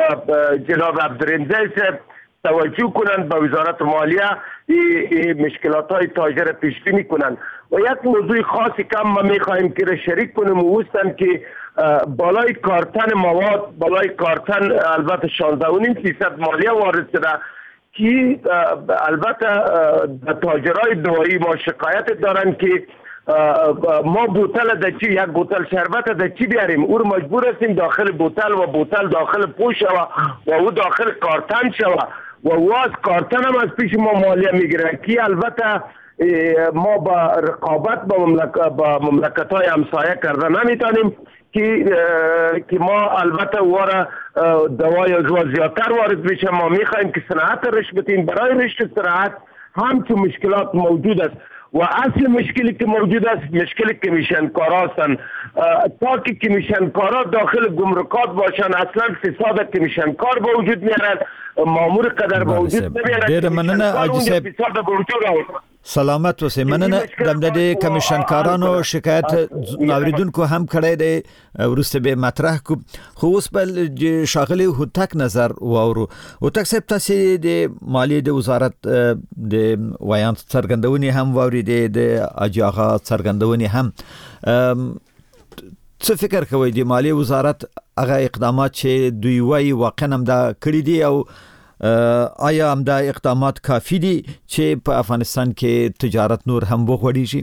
جناب عبدالرحیم زئی صاحب توجه کنند به وزارت مالیه، این مشکلات های تاجر پیش بینی کنند. و یک موضوع خاصی که ما میخواهیم که را شریک کنیم و اوستن که بالای کارتن مواد، بالای کارتن البته شانزده و نیم فیصد مالیه وارد شده که البته تاجرای دوائی ما شکایت دارن که ما بوتل دچی یک بوتل شربت دچی بیاریم، او رو مجبور هستیم داخل بوتل و بوتل داخل پوش شود و او داخل کارتن شود و او از کارتن هم از پیش ما مالیه میگیره که البته ما با رقابت با مملک- با مملکت‌های همسایه کردن نمیتونیم که که ما البته واره دوای جوا زیادتر وارد بشه. ما میخوایم که صنعت رشد بتیم. برای رشد صنعت همچون مشکلات موجود است و اصل مشکلی که موجود است مشکل کمیشنکارا هستند. تا که کمیشنکارا داخل گمرکات باشن اصلا فساد کمیشنکار به وجود میارد، مامور قدر به وجود نمیارد. ډیره مننه حاجی صاحب، فساد به وجود آورد. سلامت اوسئ. مننه. د کمیشنکارانو شکایت ناوریدونکو هم کړی دی، وروسته به مطرح کو. خو اوس بل شاغلی هوتک نظر واورو. هوتک صاحب تاسو د مالیې د وزارت د ویان څرګندونې هم واوریدې، د حاجي آغا څرګندونې هم. څه فکر کوئ د مالیې وزارت هغه اقدامات چې دوی وايي واقعا هم دا کړی دي، او آیا هم دا اقدامات کافی دي چې په افغانستان کې تجارت نور هم وغوړیږي؟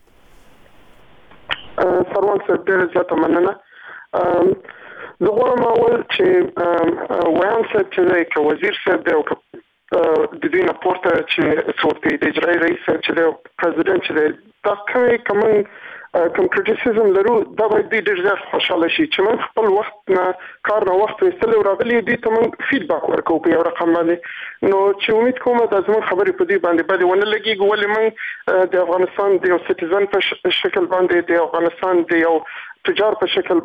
سروان صاحب ډېره زیاته مننه. زه غواړم اول چې ویان صاحب چې دی که وزیر صاحب دی او که د دوی نه پورته چې څوک دی د اجرایي رئیس صاحب چې دی او پرزیدنټ چې دی، دا کومې که موږ کوم کریټیسیزم لرو دا باید دوی ډېر زیات خوشحاله شي چې موږ خپل وخت نه کار نه وخت ویستلی او راغلي دوی ته موږ فیډباک ورکوو په یو رقم باندې. نو چې امید کوم دا زموږ خبرې په دوی باندې بدې ونه لګېږي، ولې موږ د افغانستان د یو سټیزن په شکل باندې، د افغانستان د یو تجار په شکل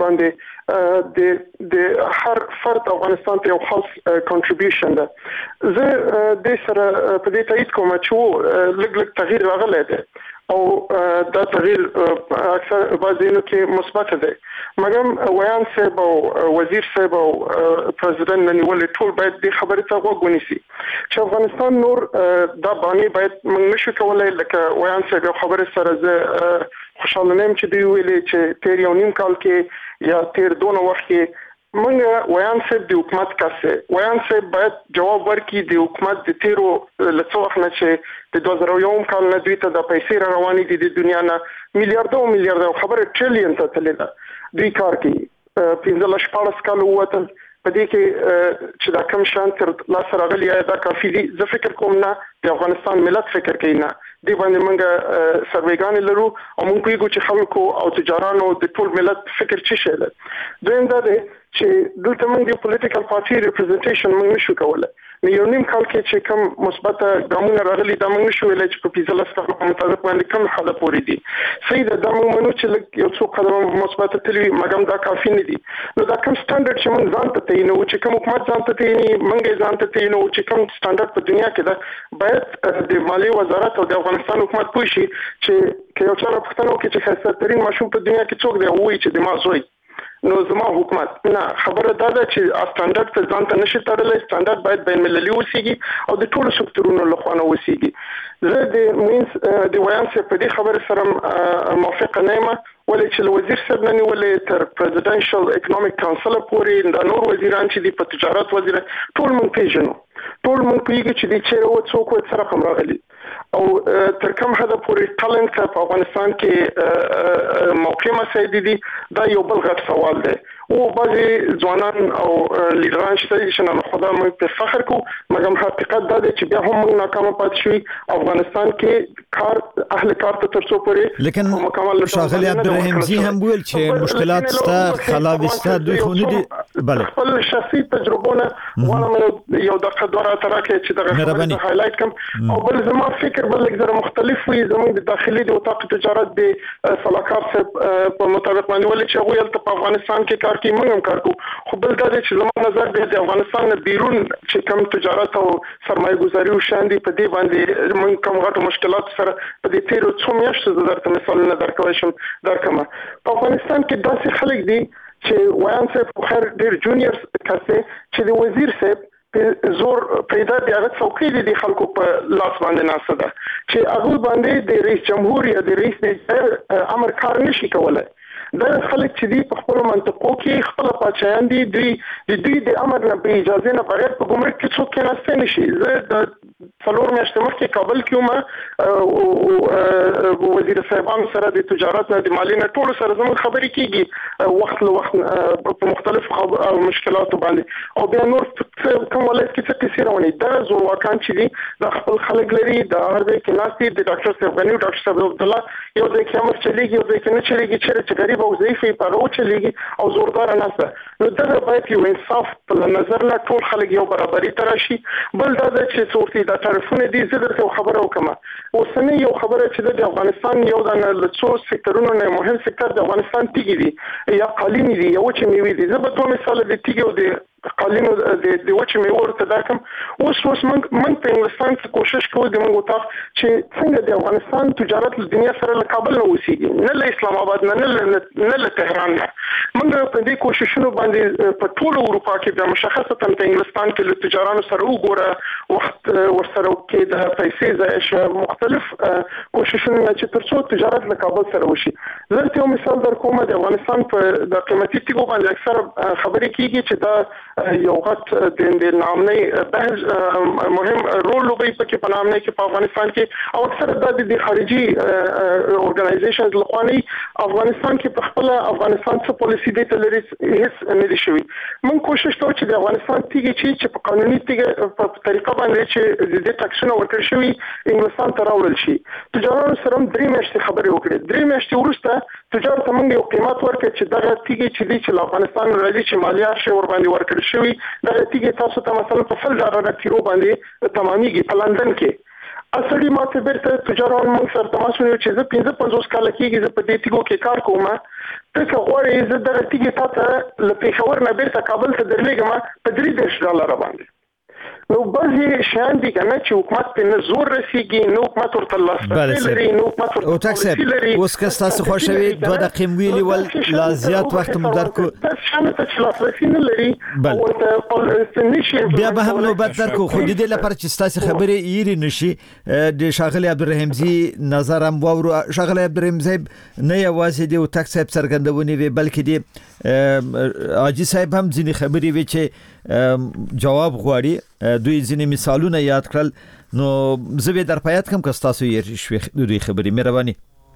باندې د د هر فرد افغانستان ته یو خاص کنټریبیوشن ده. زه د سره په دې تایید کوم چې لږ لږ تغییر راغلی دی او دا تغییر اکثر بعضینو کې مثبت دی، مګر ویان صاحب او وزیر صاحب او پرزیدنت ننیولې ټول باید دې خبرې ته غوږ ونیسي چې افغانستان نور دا باندې باید موږ نشو کولای لکه ویان صاحب یو خبرې سره زه خوشحاله نیم چې دوی ویلې چې تیر یو نیم کال کې یا تیر دونه وخت کې موږ ویان صاحب د حکومت کاسه ویان صاحب باید جواب ورکړي د حکومت د تیرو لڅو وخت نه چې د دوه زره یو کال نه دوی ته د پیسې را روانې دي د دنیا نه میلیارډو میلیارډو خبره ټریلیون ته تللی ده. دوی کار کوي پنځه لس شپاړس کاله ووتل په دې کې چې دا کم شان تر لاسه راغلي دا کافي دي. زه فکر کوم نه د افغانستان ملت فکر کوي نه دی باندې موږ سروېګانې لرو او موږ پوهیږو چې خلکو او تجارانو د ټول ملت فکر څه شی دی. دویم دا دی چې دلته موږ د پولیټیکل پارټي ریپرزنټیشن موږ نشو کولی. نو یو نیم کال کې چې کوم مثبت ګامونه راغلي دا موږ نشو ویلی چې په پنځه لس کالو په مطابق باندې کوم حده پورې دي. صحیح ده دا موږ منو چې یو څو قدمه مثبت تللي وي مګر دا کافي نه دي. نو دا کوم سټنډرډ چې موږ ځان ته تعینوو چې کوم حکومت ځان ته تعینوي موږ یې ځان ته تعینوو چې کوم سټنډرډ په دنیا کې ده باید د مالیې وزارت او د افغانستان حکومت پوه شي چې که یو چا را پوښتنه وکړي چې ښایسته ترین ماشوم په دنیا کې څوک دی ووایي چې د ما زوی، نو زما حکومت نه خبره دا ده چې سټنډرډ ته ځان ته نشي تړلی. سټنډرډ باید بین المللي اوسیږي او د ټولو سکتورونو لخوا نه اوسیږي. زه د مینس د ویان صاحب په دې خبرې سره موافقه نه یم، ولې چې له وزیر صاحب نه نیولې تر پرزیډنشل اکنامک کونسل پورې دا نور وزیران چې دي په تجارت وزیر ټول موږ پېژنو، ټول موږ پوهېږو چې دوی چېرې وه څوک وه څه رقم راغلي او تر کوم حده پورې ټالنټ په افغانستان کې موقع مسایدي دي دا یو بل غټ سوال دی. او بعضې ځوانان او لیډران شته چې نن خدا موږ پرې فخر کوو مګر حقیقت دا دی چې بیا هم موږ ناکامه پاتې شوي افغانستان کې کار اهل کار ته تر څو پورې. لیکن ښاغلي عبدالرحیم زی هم ویل چې مشکلات شته خلاوې شته دوی خو نه دي. بله خپل شخصي تجربونه غواړم یو دقیقه دوه راته راکړئ چې دغه خبرې ته هایلایټ کړم او بل زما فکر بل لږ زره مختلف وي زموږ د داخلي د اتاق تجارت د سلاکار صاحب په مطابق باندې ولې چې هغوی هلته په افغانستان کې کار کوي موږ هم کار کوو. خو بل دا دی چې زما نظر دی د افغانستان نه بیرون چې کوم تجارت او سرمایه ګزاري او شیان دي په دې باندې موږ کوم غټو مشکلاتو سره په دې تېرو څو میاشتو زه درته مثالونه درکولی شم درکړم. په افغانستان کې داسې خلک دي چې ویان صاحب خو خیر ډېر جونیئر کس دی چې د وزیر صاحب زور پیدا دی هغه څوکۍ دي د خلکو په لاس باندې ناسته ده چې هغوی باندې د رئیس جمهور یا د رئیس د امر کار نشي کولی. دا خلک چې دی په خپل منطقو کې خپل پاچایان دي دوی د دوی د امر نه به اجازه نه بغیر په ګمرک کې څوک کېناستی نشي. زه د څلور میاشتې مخکې کابل کې وم او وزیر صاحبان سره د تجارت نه د مالی نه ټول سره زموږ خبرې کیږي وخت له وخت په مختلفو مشکلاتو باندې او بیا نور کوم ولایت کې څه کیسې روانې دا زورواکان چې دي د خپل خلک لري د هر ځای کې ناستي د ډاکټر صاحب غنی ډاکټر صاحب عبدالله یو ځای کې امر چلیږي یو ځای کې نه چلیږي چې غریب او ضعیف یې په هغه چلیږي او زوردار ناسته نو دا باید یو انصاف په نظر نه ټول خلک یو برابرۍ ته راشي بل دا چې څورتي د طرفونه دي زه درته خبره وکم اوسنۍ یو خبره چې د افغانستان یو د لڅو سکتورونو نه مهم سکتور د افغانستان تیږي دي یا قالینې دي یو چې میوي دي زه به دوه مثال د تیږي او د قالینو د د وچ میوه ورته درکم اوس اوس موږ موږ په انګلستان کې کوشش کوو د موږ وطاق چې څنګه د افغانستان تجارت د دنیا سره له کابل نه وسیږي نه له اسلام آباد نه نه نه له تهران نه موږ په دې کوششونو باندې په ټول اروپا کې د مشخصه په انګلستان کې له تجارانو سره وګوره وخت ورسره کې د پیسې ځای مختلف کوششونه چې ترڅو تجارت له کابل سره وشي زه یو مثال درکوم د افغانستان په د قیمتي تیږو باندې اکثر خبرې کیږي چې دا یو غټ د نامنۍ بحث مهم رول لوبي پکې په نامنۍ کې په افغانستان کې او اکثر د خارجي اورګنایزیشنز لخواني افغانستان کې په خپل افغانستان څخه پالیسي دی تل هیڅ نه دي شوی موږ کوشش کوو چې د افغانستان تیږي چې په قانوني تیږي په طریقه باندې چې د ټاکسونو ورکړل شوی انګلستان ته راوړل شي تجارانو سره درې میاشتې خبرې وکړې درې میاشتې وروسته تجارت موږ یو قیمت ورکړ چې دغه تیږي چې د افغانستان راځي چې مالیات شي ور باندې ورکړل شوی دغه تیږي تاسو ته مثلا په فل ډالر کیلو باندې تمامېږي په لندن کې اصلي ماته بیرته تجاران موږ سره تماس ونیو چې زه پنځه پنځوس کاله کېږي زه په دې تیږو کې کار کوم ته که غواړې زه دغه تیږي تاته له پېښور نه بیرته کابل ته درلېږم په درې دېرش ډالره باندې نو بعضې شیان دي که نه چې حکومت پرې نه زور رسېږي نه حکومت ورته لاسرسی لري نه حکومت ورته پالیسي لري اوس که ستاسو خوښوي دوه دقیقې مو ویلي ول لا زیات وخت مو درکړو داسې شیانو ته چې لاسرسي نه لري او ورته نشي بیا به هم نوبت درکړو خو د دې لپاره چې ستاسې خبرې ایرې نشي د ښاغلي عبدالرحیمزي نظر هم واورو ښاغلی عبدالرحیمزی نه یوازې د هوتک صاحب څرګندونې وې بلکې د حاجي صاحب هم ځینې خبرې وې چې جواب غواړي دوی ځینې مثالونه یاد کړل نو زه به در پایت کم که ستاسو یې شوي دوی خبرې مهرباني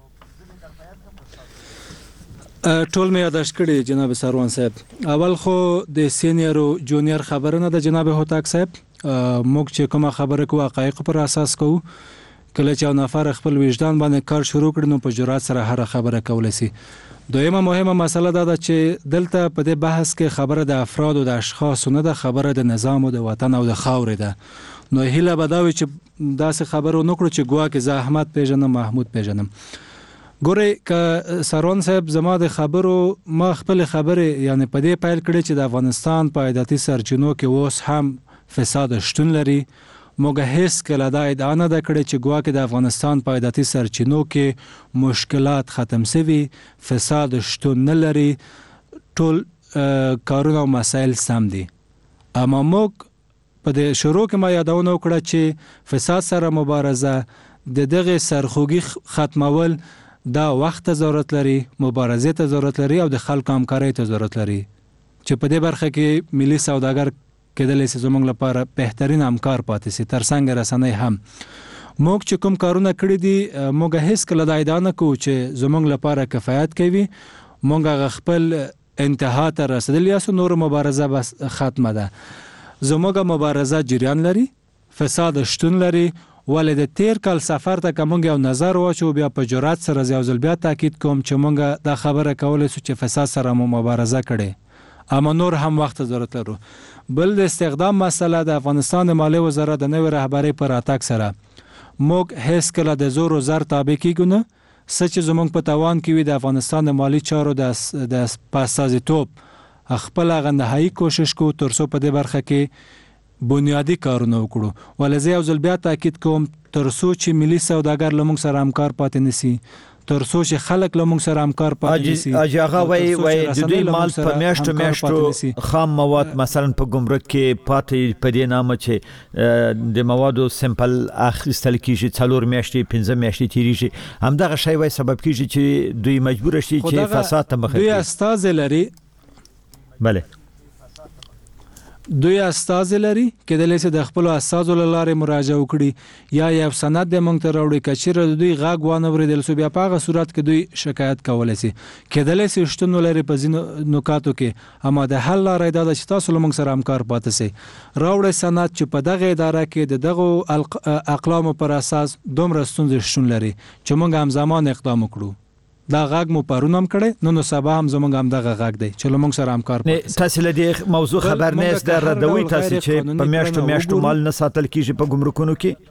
ټول مې یاداش کړی جناب سروان صاحب اول خو د سینیئر او جونیئر خبرونه د جناب هوتک صاحب موږ چې کومه خبره کوو حقایق پر اساس کوو کله چې یو نفر خپل وجدان باندې کار شروع کړي نو په جرأت سره هر خبره کولای شي دویمه مهمه مسله دا ده چې دلته په دې بحث کې خبره د افراد او د اشخاص نه ده خبره د نظام او د وطن او د خاورې ده نو هیله به دا وي چې داسې خبرو نکړو چې ګوا کې زه احمد پیژنم محمود پیژنم ګورې که سروان صاحب زما د خبرو ما خپل خبرې یعنی په دې پیل کړې چې د افغانستان په عایداتي سرچینو کې اوس هم فساد شتون لري موږ هیڅ کله دا ادعا نه ده کړې چې ګوا کې د افغانستان په عایداتي سرچینو کې مشکلات ختم شوي فساد شتون نه لري ټول کارونه او مسایل سم دي اما موږ په دې شروع کې ما یادونه وکړه چې فساد سره مبارزه د دغه سرخوږي ختمول دا وخت ضرورت لري مبارزه ته ضرورت لري او د خلکو همکارۍ ته ضرورت لري چې په دې برخه کې ملي سوداګر کېدلی شي زموږ لپاره بهترین همکار پاتې شي ترڅنګ رسنۍ هم موږ چې کوم کارونه کړی دي موږ هیڅ کله دا ادعا نه کوو چې زموږ لپاره کفایت کوي موږ خپل انتها ته رسیدلی یو نور مبارزه بس ختمه ده زموږ مبارزه جریان لري فساد شتون لري ولې د تیر کال سفر ته کوم یو نظر واچو بیا په جرأت سره یو ځل بیا تاکید کوم چې موږ دا خبره کولای شو چې فساد سره مو مبارزه کړي اما نور هم وخت ضرورت لرو بل د استخدام مسله د افغانستان مالی وزارت د نوې رهبری پر اتاک سره موږ هیڅ کله د زور او زر تابع کیږو نه سچ زمونږ په توان کې وي د افغانستان مالی چارو د د پاسازیتوب خپل غنهایی کوشش کو ترڅو په دې برخه کې بنیادی کارونه وکړو ولې یو ځل بیا تاکید کوم ترڅو چې ملي سوداګر لمونږ سره همکار پاتې نسی ترڅو چې خلک لمونږ سره همکار پاتې نسی اجي هغه وای وای د دوی مال په میاشتو میاشتو خام مواد مثلا په ګمرک کې پاتې په دې نامه چې د موادو سمپل اخیستل کیږي څلور میاشتې پنځه میاشتې تیریږي همدغه شی وای سبب کیږي چې دوی مجبور شي چې فساد ته مخه دوی استاد لري بله دوی استازي لري کېدلی شي د خپل استازو لاره مراجعه وکړي یا یو سند د مونږ ته راوړي کچېره د دوی غاګ وانه ورېدل سو بیا په هغه صورت کې دوی شکایت کولای شي کېدلی شي شتون لري په ځینو نکاتو کې اما د حل لاره دا چې تاسو له مونږ سره همکار پاتې سي راوړي سند چې په دغه اداره کې د دغه اقلام پر اساس دومره ستونزې شتون لري چې مونږ هم زمان اقدام وکړو دا غاګ مو پرونم کړي نو نو سبا هم زمونږ هم دغه غاګ دی چې لمونږ سره همکار پاتې تاسو له دې موضوع خبر نه است در دوی تاسو چې په میاشتو میاشتو مال نه ساتل کیږي په ګمرکونو کې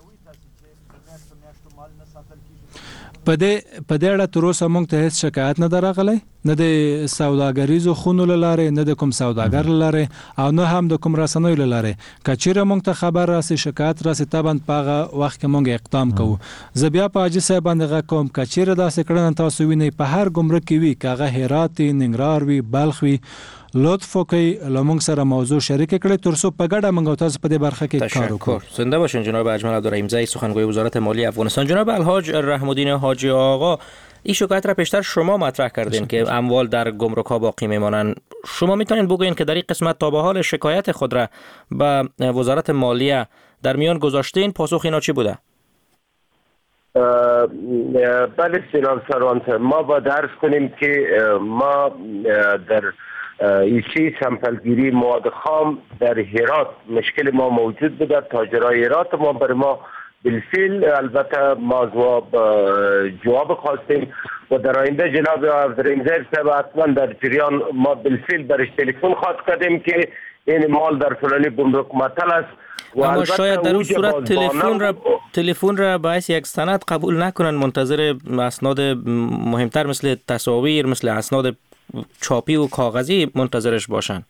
په دې په دې اړه تر اوسه موږ ته هیڅ شکایت نه درغلی نه د سوداګریزو خونو لاره نه د کوم سوداګر لاره او نه هم د کوم رسنیو لاره کچېره موږ ته خبر راسي شکایت راسي تابند پاغه وخت کې موږ اقدام کوو زه بیا په اجي صاحب باندې کوم کچېره داسې کړنه تاسو وینئ په هر ګمرک کې وي کاغه هرات ننګرهار وي بلخ وي لطف وکړئ لمونږ سره موضوع شریک کړئ ترڅو په ګډه موږ تاسو په دې برخه کې کار وکړو. زنده باشین جناب اجمل عبدالرحیمزی سخنگوی وزارت مالی افغانستان. جناب الحاج رحم‌الدین حاجی آقا این شکایت را پیشتر شما مطرح کردین که اموال در گمرک ها باقی میمانند. شما میتونین بگوین که در این قسمت تا به حال شکایت خود را به وزارت مالیه در میان گذاشتین پاسخ اینا چی بوده؟ بله جناب سروان ما با درس کنیم که ما در ایشی سمپلگیری مواد خام در هرات مشکل ما موجود بوده. تاجرای هرات ما بر ما بالفعل البته ما جواب خواستیم و در آینده جناب عبدالرحیمزی صاحب حتما در جریان ما بالفعل برش تلفن خواست کردیم که این مال در فلانی گمرک معطل است. اما شاید در اون صورت تلفن را تلفن را باعث یک سند قبول نکنن منتظر اسناد مهمتر مثل تصاویر مثل اسناد چاپی و کاغذی منتظرش باشن.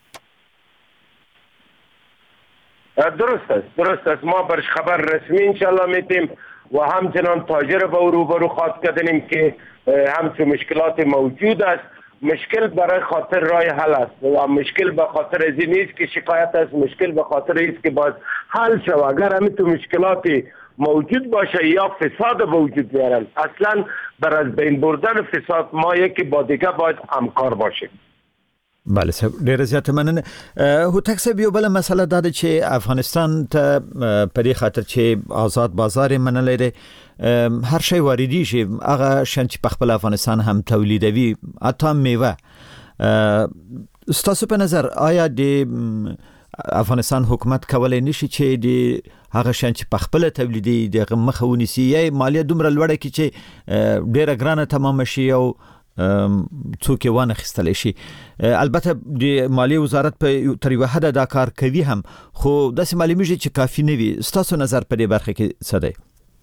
درست است درست است ما برش خبر رسمی انشالله میتیم و همچنان تاجر با روبرو خواست کردیم که همچون مشکلات موجود است. مشکل برای خاطر رای حل است و مشکل به خاطر از این نیست که شکایت است. مشکل به خاطر است که باید حل شود. اگر همین تو مشکلاتی موجود باشه یا فساد به وجود میارن اصلا بر از بین بردن فساد ما یکی با دیگه باید همکار باشیم. بله صاحب ډیره زیاته مننه. هوتک صاحب یو بل مسله دا ده چې افغانستان ته په دې خاطر چې آزاد بازار منلی دی هر شی واردی شي هغه شان چې په خپل افغانستان هم تولیدوي حتی میوه. ستاسو په نظر آیا د افغانستان حکومت کولای نشي چې د هغه شان چې په خپل تولیدي د مخه ونیسي یا مالیه دومره لوړه کړي چې ډیره ګرانه تمام شي او څوک وانه خستلی شي؟ البته د مالیه وزارت په تر یوه حده دا کار کوي هم خو داسې معلومیږي چې کافي نه وي. ستاسو نظر په دې برخه کې څه دی؟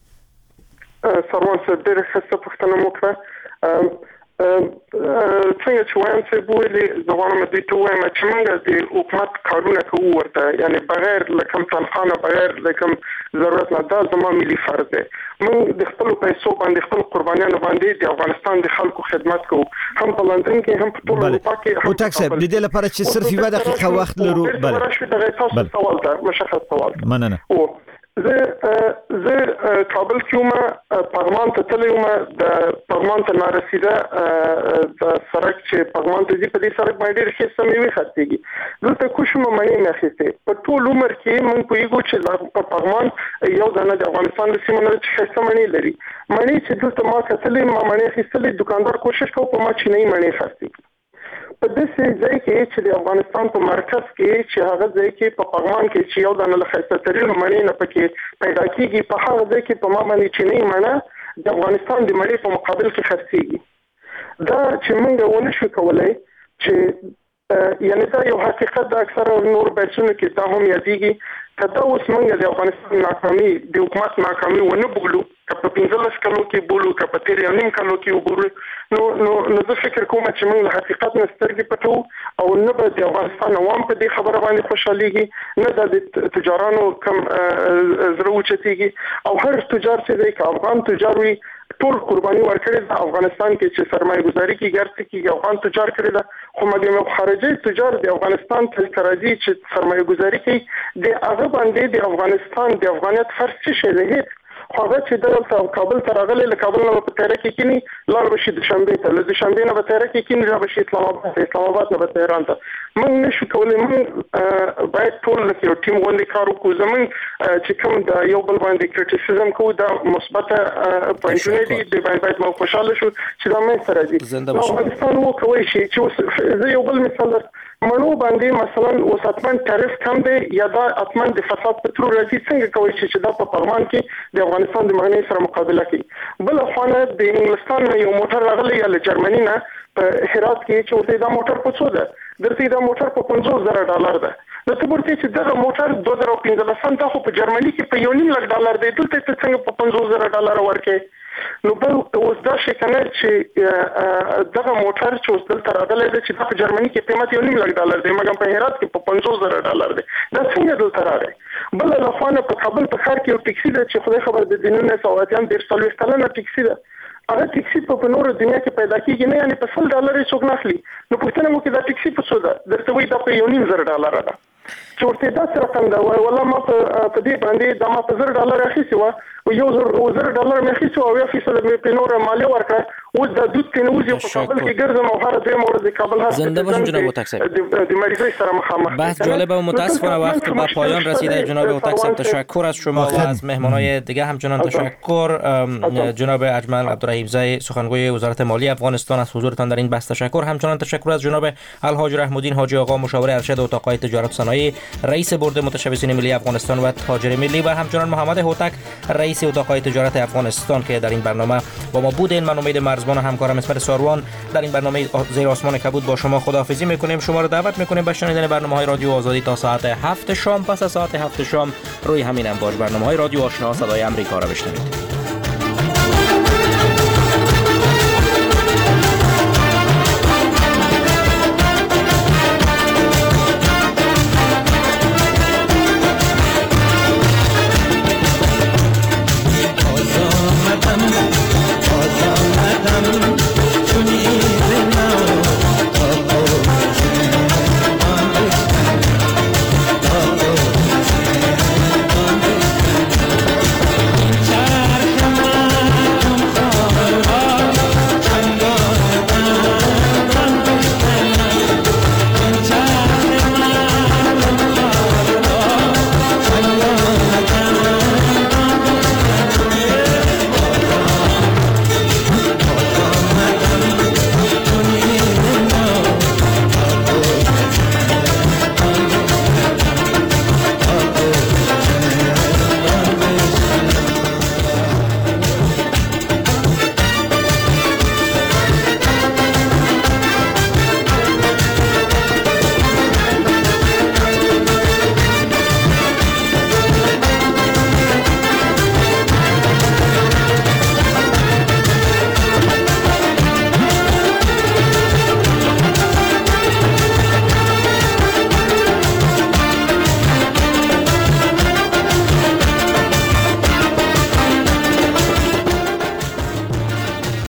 سروان صاحب ډېره ښه پوښتنه مو کړه. څنګه چې وایم چې بولې زه غواړم دوی ته ووایم چې موږ د حکومت کارونه کوو ورته یعنې بغیر له کوم تنخوا نه بغیر له کوم ضرورت نه دا زما ملي فرض دی. موږ د خپلو پیسو باندې خپل قربانیانو باندې د افغانستان د خلکو خدمت کوو هم په لندن کې هم په ټول اروپا کې. هوتک صاحب د دې لپاره چې صرف یوه دقیقه وخت لرو. بله تاسو سوال ته مشخص سوال مننه. زه زه کابل کې وم پغمان ته تللی وم د پغمان ته نارسیده د سړک چې پغمان ته ځي په دې سړک باندې ډېرې ښایسته مېوې خرڅېږي. دلته کوم مڼې مې اخیستې په ټول عمر کې موږ پوهېږو چې پغمان یو دانه د افغانستان د سیمو نه چې ښایسته مڼې لري. مڼې چې دلته ما کتلې ما مڼې اخیستلې دوکاندار کوشش کوو په ما چینایي مڼې خرڅې کړي. په داسې ځای کې چې د افغانستان په مرکز کې چې هغه ځای کې په پغمان کې چې یو دانه له ښایسته ترینو مڼې نه پکې پیدا کېږي په هغه ځای کې په ما باندې چینایي مڼه د افغانستان د مڼې په مقابل کې خرڅېږي. دا چې موږ ونه شو کولی چې یعنې دا یو حقیقت د اکثره نور بحثونو کې دا هم یادېږي که دا اوس موږ د افغانستان ناکامي د حکومت ناکامي ونه بولو که په پنځلس کلو کې بولو که په تېر یو نیم کلو کې وبولو نو نو نو زه فکر کوم چې موږ له حقیقت نه سترګې پټو او نه به د افغانستان عوام په دې خبره باندې خوشحالېږي نه د تجارانو کم زړه اوچتېږي او هر تجار چې دی که افغان تجار وي ټول قرباني ورکړې ده. افغانستان کې چې سرمایه گذاري کې ګرځي کې افغان تجار کړی ده خو مګر خارجي تجار د افغانستان تل راځي چې سرمایه گذاري کوي د هغه باندې د افغانستان د افغانیت فرض څه شی دی هغه چې دلته کابل ته راغلی له کابل نه په تیاره کې کینی لار بشي د شنبې ته له د شنبې نه په تیاره کې کینی را بشي اسلام آباد اسلام آباد نه په تهران ته موږ نشو کولای موږ باید ټول له یو ټیم غونډې کار وکړو زموږ چې کوم د یو بل باندې کریټیسیزم کوو دا مثبته پوینټونه دي د باید مو خوشاله شو چې دا مې سره دي افغانستان وو کوي چې زه یو بل مثال منو باندې مثلا وساتمن تعریف کم دی یا دا اتمن د فساد په تر راځي څنګه کوي چې دا په پرمان کې د افغانستان د مغنی سره مقابله کوي بل خونه د انګلستان یو موټر راغلی یا له جرمني نه په هرات کې چې ورته دا موټر په څو ده درته دا موټر په پنځوس زره ډالر ده نو ته ورته چې دا موټر دوه زره پنځه سم دا خو په جرمني کې په یو نیم لک ډالر دی دلته څنګه په پنځوس زره ډالر ورکې نو بل اوس دا شي کنه چې دغه موټر چې اوس دلته راغلی دی چې په جرمني کې قیمت یو نیم لک ډالر دی مګر په هرات کې په پنځوس زره ډالر دی دا څنګه دلته راغی بل له خانه په کابل په ښار کې یو ټیکسي ده چې خدای خبر د دینونو سواتیان ډیر څلوي کلنه ټیکسي ده هغه ټیکسي په نورو دنیا کې پیدا کیږي نه یعنی په سل ډالر یې څوک نه اخلي نو پوښتنه مو کې دا ټیکسي په څو ده درته وایي دا په یو نیم زره ډالر ده چې ورته دا سره څنګه وای ولا ما په دې باندې دا ما په زر ډالر اخیسي و او یو زر زر ډالر مې اخیسي او یو فیصد مې په نور مالیه ورکړه اوس د دوت کې نوځي په کابل کې ګرځم او هر دې مورد د کابل هر زنده باشین جناب اوتاک صاحب د مریضای سره مخامخ بحث جالب و متاسفانه وقت به پایان رسیده جناب اوتاک صاحب تشکر از شما و از مهمانای دیگه همچنان تشکر جناب اجمل عبدالرحیم زی سخنگوی وزارت مالی افغانستان از حضورتان در این بحث تشکر همچنان تشکر از جناب الحاج رحم‌الدین حاجی آقا مشاور ارشد اتاق‌های تجارت و صنایع رئیس بورد متشبثین ملی افغانستان و تاجر ملی و همچنان محمد هوتک رئیس اتاق‌های تجارت افغانستان که در این برنامه با ما بودین. من امید مرزبان و همکارم اسمت ساروان در این برنامه زیر آسمان کبود با شما خداحافظی میکنیم. شما رو دعوت میکنیم به شنیدن برنامه‌های رادیو آزادی تا ساعت هفت شام. پس از ساعت هفت شام روی همین امواج برنامه‌های رادیو آشنا صدای آمریکا را بشنوید.